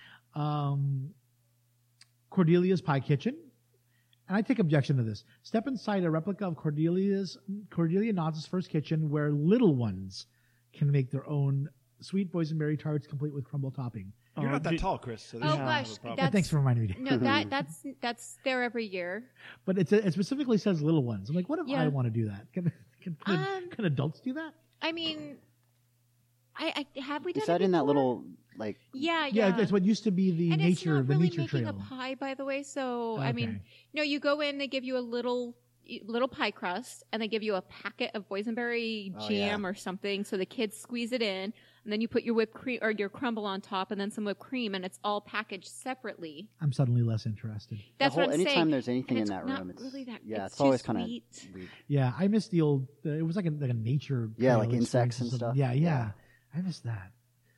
Speaker 1: Cordelia's Pie Kitchen. And I take objection to this. Step inside a replica of Cordelia Knotts' first kitchen where little ones can make their own sweet boysenberry tarts complete with crumble topping.
Speaker 5: You're not that
Speaker 4: did-
Speaker 5: tall, Chris. So
Speaker 2: Oh,
Speaker 5: this is
Speaker 2: gosh,
Speaker 5: not a problem.
Speaker 2: that's-
Speaker 1: Thanks for reminding me.
Speaker 2: No, that's there every year.
Speaker 1: But it specifically says little ones. I'm like, what if
Speaker 2: Yeah.
Speaker 1: I want to do that? Can adults do that?
Speaker 2: I mean, I have we done
Speaker 3: Is that
Speaker 2: it
Speaker 3: in that
Speaker 2: before?
Speaker 3: little like?
Speaker 2: Yeah.
Speaker 1: Yeah, that's what used to be the
Speaker 2: And it's
Speaker 1: nature
Speaker 2: not
Speaker 1: the
Speaker 2: really
Speaker 1: nature
Speaker 2: making
Speaker 1: trail.
Speaker 2: a pie, by the way. So I
Speaker 1: Okay.
Speaker 2: mean, no, you go in, they give you a little pie crust, and they give you a packet of boysenberry
Speaker 3: Oh,
Speaker 2: jam
Speaker 3: yeah.
Speaker 2: or something, so the kids squeeze it in, and then you put your whipped cream or your crumble on top, and then some whipped cream, and it's all packaged separately.
Speaker 1: I'm suddenly less interested.
Speaker 2: That's
Speaker 3: the whole,
Speaker 2: what I'm
Speaker 3: anytime
Speaker 2: saying.
Speaker 3: there's anything
Speaker 2: And
Speaker 3: in
Speaker 2: it's
Speaker 3: that
Speaker 2: not
Speaker 3: room, it's
Speaker 2: really that.
Speaker 3: yeah,
Speaker 2: it's
Speaker 3: it's always
Speaker 2: too
Speaker 3: kind of
Speaker 2: sweet.
Speaker 3: weird.
Speaker 1: Yeah, I miss the old. It was like a nature
Speaker 3: Yeah,
Speaker 1: trail
Speaker 3: like insects
Speaker 1: experience
Speaker 3: and
Speaker 1: or something.
Speaker 3: stuff.
Speaker 1: Yeah,
Speaker 3: Yeah.
Speaker 1: I miss that.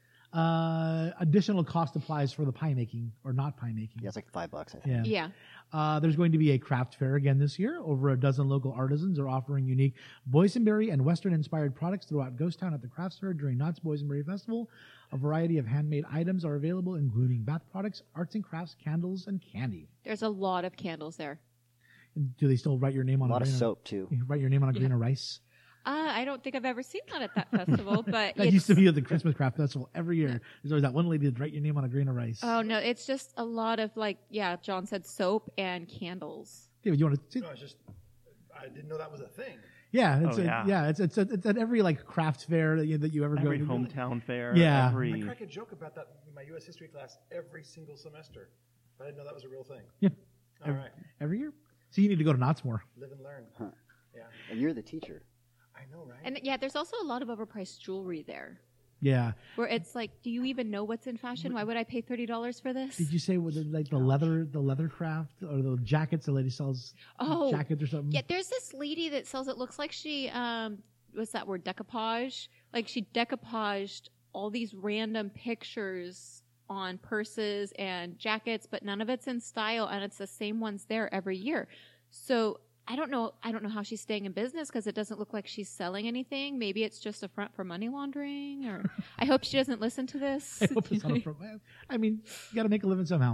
Speaker 1: Additional cost applies for the pie making or not pie making.
Speaker 3: Yeah, it's like $5, I think.
Speaker 1: Yeah.
Speaker 2: Yeah.
Speaker 1: There's going to be a craft fair again this year. Over a dozen local artisans are offering unique boysenberry and Western-inspired products throughout Ghost Town at the crafts fair during Knott's Boysenberry Festival. A variety of handmade items are available, including bath products, arts and crafts, candles, and candy.
Speaker 2: There's a lot of candles there.
Speaker 1: Do they still write your name
Speaker 3: A
Speaker 1: on
Speaker 3: lot of
Speaker 1: grain
Speaker 3: soap too.
Speaker 1: You write your name on a grain of rice?
Speaker 2: I don't think I've ever seen that at that festival, but
Speaker 1: That used to be at the Christmas Craft Festival every year. There's always that one lady that write your name on a grain of rice.
Speaker 2: Oh no, it's just a lot of John said soap and candles.
Speaker 1: David, you want to?
Speaker 5: No, it's just I didn't know that was a thing.
Speaker 1: Yeah, it's
Speaker 4: Oh, yeah.
Speaker 1: it's at every like craft fair that you ever
Speaker 4: Every
Speaker 1: go to.
Speaker 4: hometown fair.
Speaker 1: Yeah.
Speaker 5: I
Speaker 4: Every
Speaker 5: crack a joke about that in my U.S. history class every single semester. I didn't know that was a real thing.
Speaker 1: Yeah.
Speaker 5: All right,
Speaker 1: Every year. So you need to go to Knott's more.
Speaker 5: live and learn.
Speaker 3: Huh.
Speaker 5: Yeah,
Speaker 3: And you're the teacher.
Speaker 5: I know, right?
Speaker 2: And yeah, there's also a lot of overpriced jewelry there.
Speaker 1: Yeah.
Speaker 2: Where it's like, do you even know what's in fashion? Why would I pay $30 for this?
Speaker 1: Did you say with the leather craft or the jackets? The lady sells
Speaker 2: Oh,
Speaker 1: jackets or something.
Speaker 2: Yeah, there's this lady that sells. It looks like she what's that word? Decoupage. Like she decoupaged all these random pictures on purses and jackets, but none of it's in style, and it's the same ones there every year. So I don't know how she's staying in business because it doesn't look like she's selling anything. Maybe it's just a front for money laundering, or I hope she doesn't listen to this.
Speaker 1: I hope it's not a problem. I mean, you got to make a living somehow.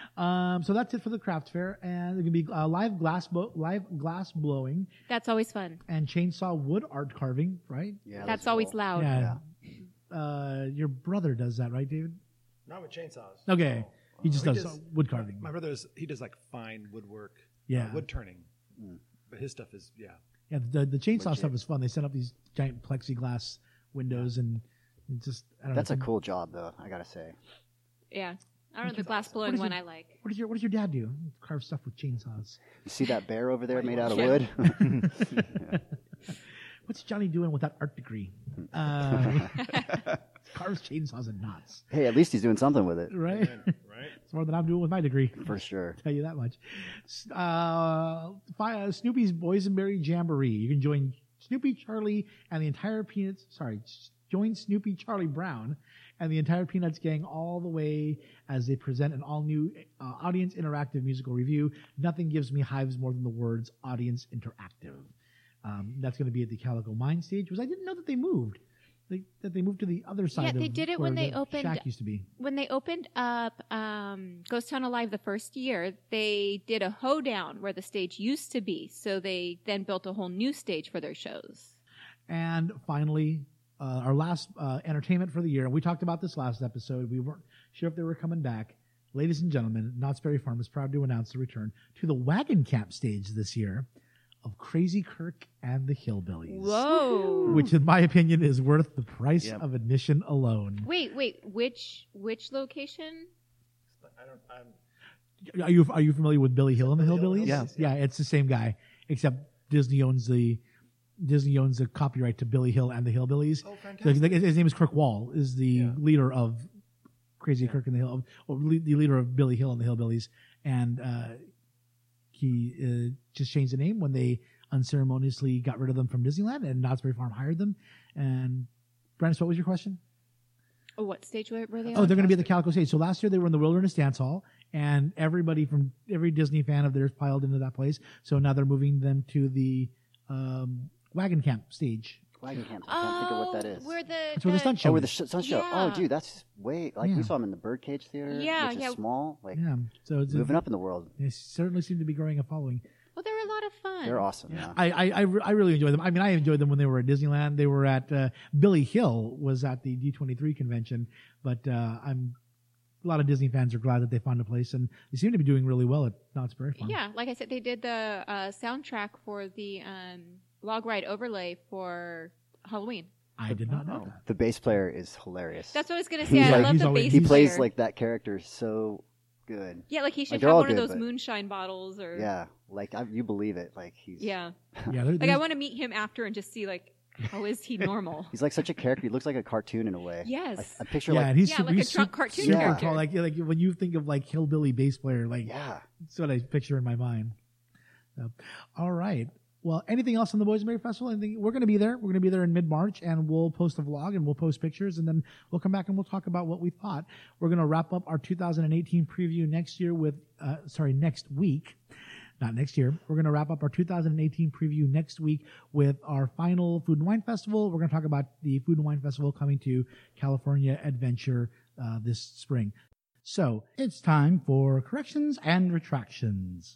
Speaker 1: So that's it for the craft fair, and there's gonna be live glass blowing
Speaker 2: That's always fun.
Speaker 1: and chainsaw wood art carving. Right?
Speaker 3: Yeah,
Speaker 2: That's
Speaker 3: those
Speaker 2: always
Speaker 3: cool.
Speaker 2: loud.
Speaker 1: Yeah. Your brother does that, right, David?
Speaker 5: Not with chainsaws.
Speaker 1: Okay. He just
Speaker 5: He
Speaker 1: does
Speaker 5: does-
Speaker 1: wood carving.
Speaker 5: My brother he does like fine woodwork,
Speaker 1: Yeah.
Speaker 5: wood turning, but his stuff is
Speaker 1: Yeah, the chainsaw
Speaker 3: Legit.
Speaker 1: stuff is fun. They set up these giant plexiglass windows and it just I don't
Speaker 3: That's
Speaker 1: know.
Speaker 3: a cool job, though. I gotta say.
Speaker 2: Yeah. I don't know the
Speaker 1: What
Speaker 2: glass
Speaker 1: is
Speaker 2: blowing one
Speaker 1: it-
Speaker 2: I like.
Speaker 1: What does your dad do? Carve stuff with chainsaws.
Speaker 3: You see that bear over there made out of
Speaker 2: Yeah.
Speaker 3: wood?
Speaker 1: What's Johnny doing with that art degree? Carves chainsaws and knots.
Speaker 3: Hey, at least he's doing something with it.
Speaker 1: Right? It's more than I'm doing with my degree.
Speaker 3: For sure.
Speaker 1: Tell you that much. Snoopy's Boysenberry Jamboree. You can join Snoopy, Charlie, and the entire Peanuts. Join Snoopy, Charlie Brown, and the entire Peanuts gang all the way as they present an all-new audience interactive musical review. Nothing gives me hives more than the words audience interactive. That's going to be at the Calico Mine stage, because I didn't know that they moved. That they moved to the other side.
Speaker 2: Yeah, they did it when they opened.
Speaker 1: Shack used to be.
Speaker 2: When they opened up Ghost Town Alive the first year, they did a hoedown where the stage used to be. So they then built a whole new stage for their shows.
Speaker 1: And finally, our last entertainment for the year, and we talked about this last episode. We weren't sure if they were coming back. Ladies and gentlemen, Knott's Berry Farm is proud to announce the return to the Wagon Camp stage this year of Crazy Kirk and the Hillbillies.
Speaker 2: Whoa!
Speaker 1: Which, in my opinion, is worth the price of admission alone.
Speaker 2: Wait, which location?
Speaker 1: Are you familiar with Billy Hill and the Hillbillies?
Speaker 5: Yeah.
Speaker 1: It's the same guy, except Disney owns the copyright to Billy Hill and the Hillbillies.
Speaker 5: Oh, fantastic.
Speaker 1: So his name is Kirk Wall, is the leader of Crazy Kirk and the Hill, or the leader of Billy Hill and the Hillbillies, and he just changed the name when they unceremoniously got rid of them from Disneyland, and Knott's Berry Farm hired them. And Brandis, what was your question?
Speaker 2: Oh, what stage were they on?
Speaker 1: Oh, they're going to be at the Calico stage. So last year they were in the Wilderness Dance Hall, and everybody from every Disney fan of theirs piled into that place. So now they're moving them to the Wagon Camp stage.
Speaker 3: Wagon Camp. I can't think of what that is.
Speaker 1: That's where the stunt show
Speaker 3: where
Speaker 1: is.
Speaker 3: the stunt show.
Speaker 2: Yeah.
Speaker 3: Oh, dude, that's way
Speaker 1: Yeah.
Speaker 3: we saw them in the Birdcage Theater.
Speaker 2: Yeah,
Speaker 3: which is
Speaker 2: yeah.
Speaker 3: small. Like
Speaker 1: Yeah, so it's
Speaker 3: moving up in the world.
Speaker 1: They certainly seem to be growing a following.
Speaker 2: Well, they were a lot of fun.
Speaker 3: They're awesome. Yeah.
Speaker 1: I really enjoy them. I mean, I enjoyed them when they were at Disneyland. They were at Billy Hill was at the D23 convention, but a lot of Disney fans are glad that they found a place, and they seem to be doing really well at Knott's Berry Farm.
Speaker 2: Yeah, like I said, they did the soundtrack for the log ride overlay for Halloween.
Speaker 1: I did not know that.
Speaker 3: The bass player is hilarious.
Speaker 2: That's what I was going to say. I
Speaker 3: like-
Speaker 2: love
Speaker 1: he's
Speaker 2: the
Speaker 1: always-
Speaker 2: bass
Speaker 3: he
Speaker 2: player.
Speaker 3: plays like that character so good.
Speaker 2: Yeah, like he should
Speaker 3: they're
Speaker 2: have
Speaker 3: all
Speaker 2: one of
Speaker 3: good,
Speaker 2: those
Speaker 3: but-
Speaker 2: moonshine bottles or
Speaker 3: Yeah, like you believe it. Like he's
Speaker 2: Yeah.
Speaker 1: Yeah,
Speaker 2: Like I want to meet him after and just see like how is he normal?
Speaker 3: he's like such a character. He looks like a cartoon in a way.
Speaker 2: Yes.
Speaker 3: I picture
Speaker 1: yeah,
Speaker 3: like
Speaker 1: and he's
Speaker 2: Yeah,
Speaker 1: super,
Speaker 2: like a
Speaker 1: he's
Speaker 2: drunk
Speaker 1: super,
Speaker 2: cartoon
Speaker 1: super
Speaker 2: character.
Speaker 1: tall. Like when you think of like hillbilly bass player, like
Speaker 3: yeah.
Speaker 1: that's what I picture in my mind. So, all right. Well, anything else on the Boysenberry Festival? We're going to be there. We're going to be there in mid-March, and we'll post a vlog and we'll post pictures, and then we'll come back and we'll talk about what we thought. We're going to wrap up our 2018 preview next week. Not next year. We're going to wrap up our 2018 preview next week with our final Food and Wine Festival. We're going to talk about the Food and Wine Festival coming to California Adventure this spring. So it's time for corrections and retractions.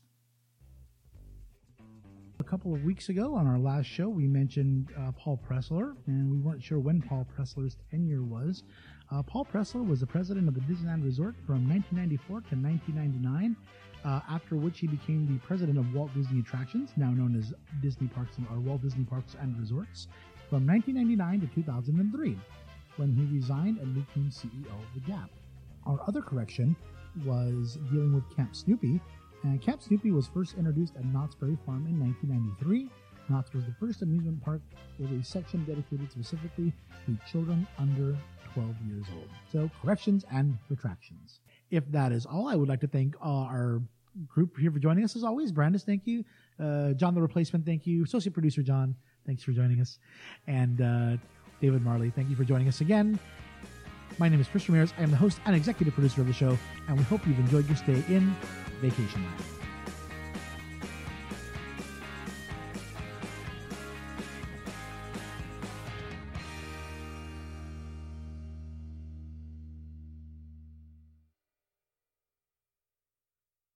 Speaker 1: A couple of weeks ago on our last show, we mentioned Paul Pressler, and we weren't sure when Paul Pressler's tenure was. Paul Pressler was the president of the Disneyland Resort from 1994 to 1999, after which he became the president of Walt Disney Attractions, now known as Walt Disney Parks and Resorts, from 1999 to 2003, when he resigned and became CEO of the Gap. Our other correction was dealing with Camp Snoopy. Camp Snoopy was first introduced at Knott's Berry Farm in 1993. Knott's was the first amusement park with a section dedicated specifically to children under 12 years old. So, corrections and retractions. If that is all, I would like to thank our group here for joining us as always. Brandis, thank you. John the Replacement, thank you. Associate Producer John, thanks for joining us. And David Marley, thank you for joining us again. My name is Chris Ramirez. I am the host and executive producer of the show, and we hope you've enjoyed your stay in Vacation Land.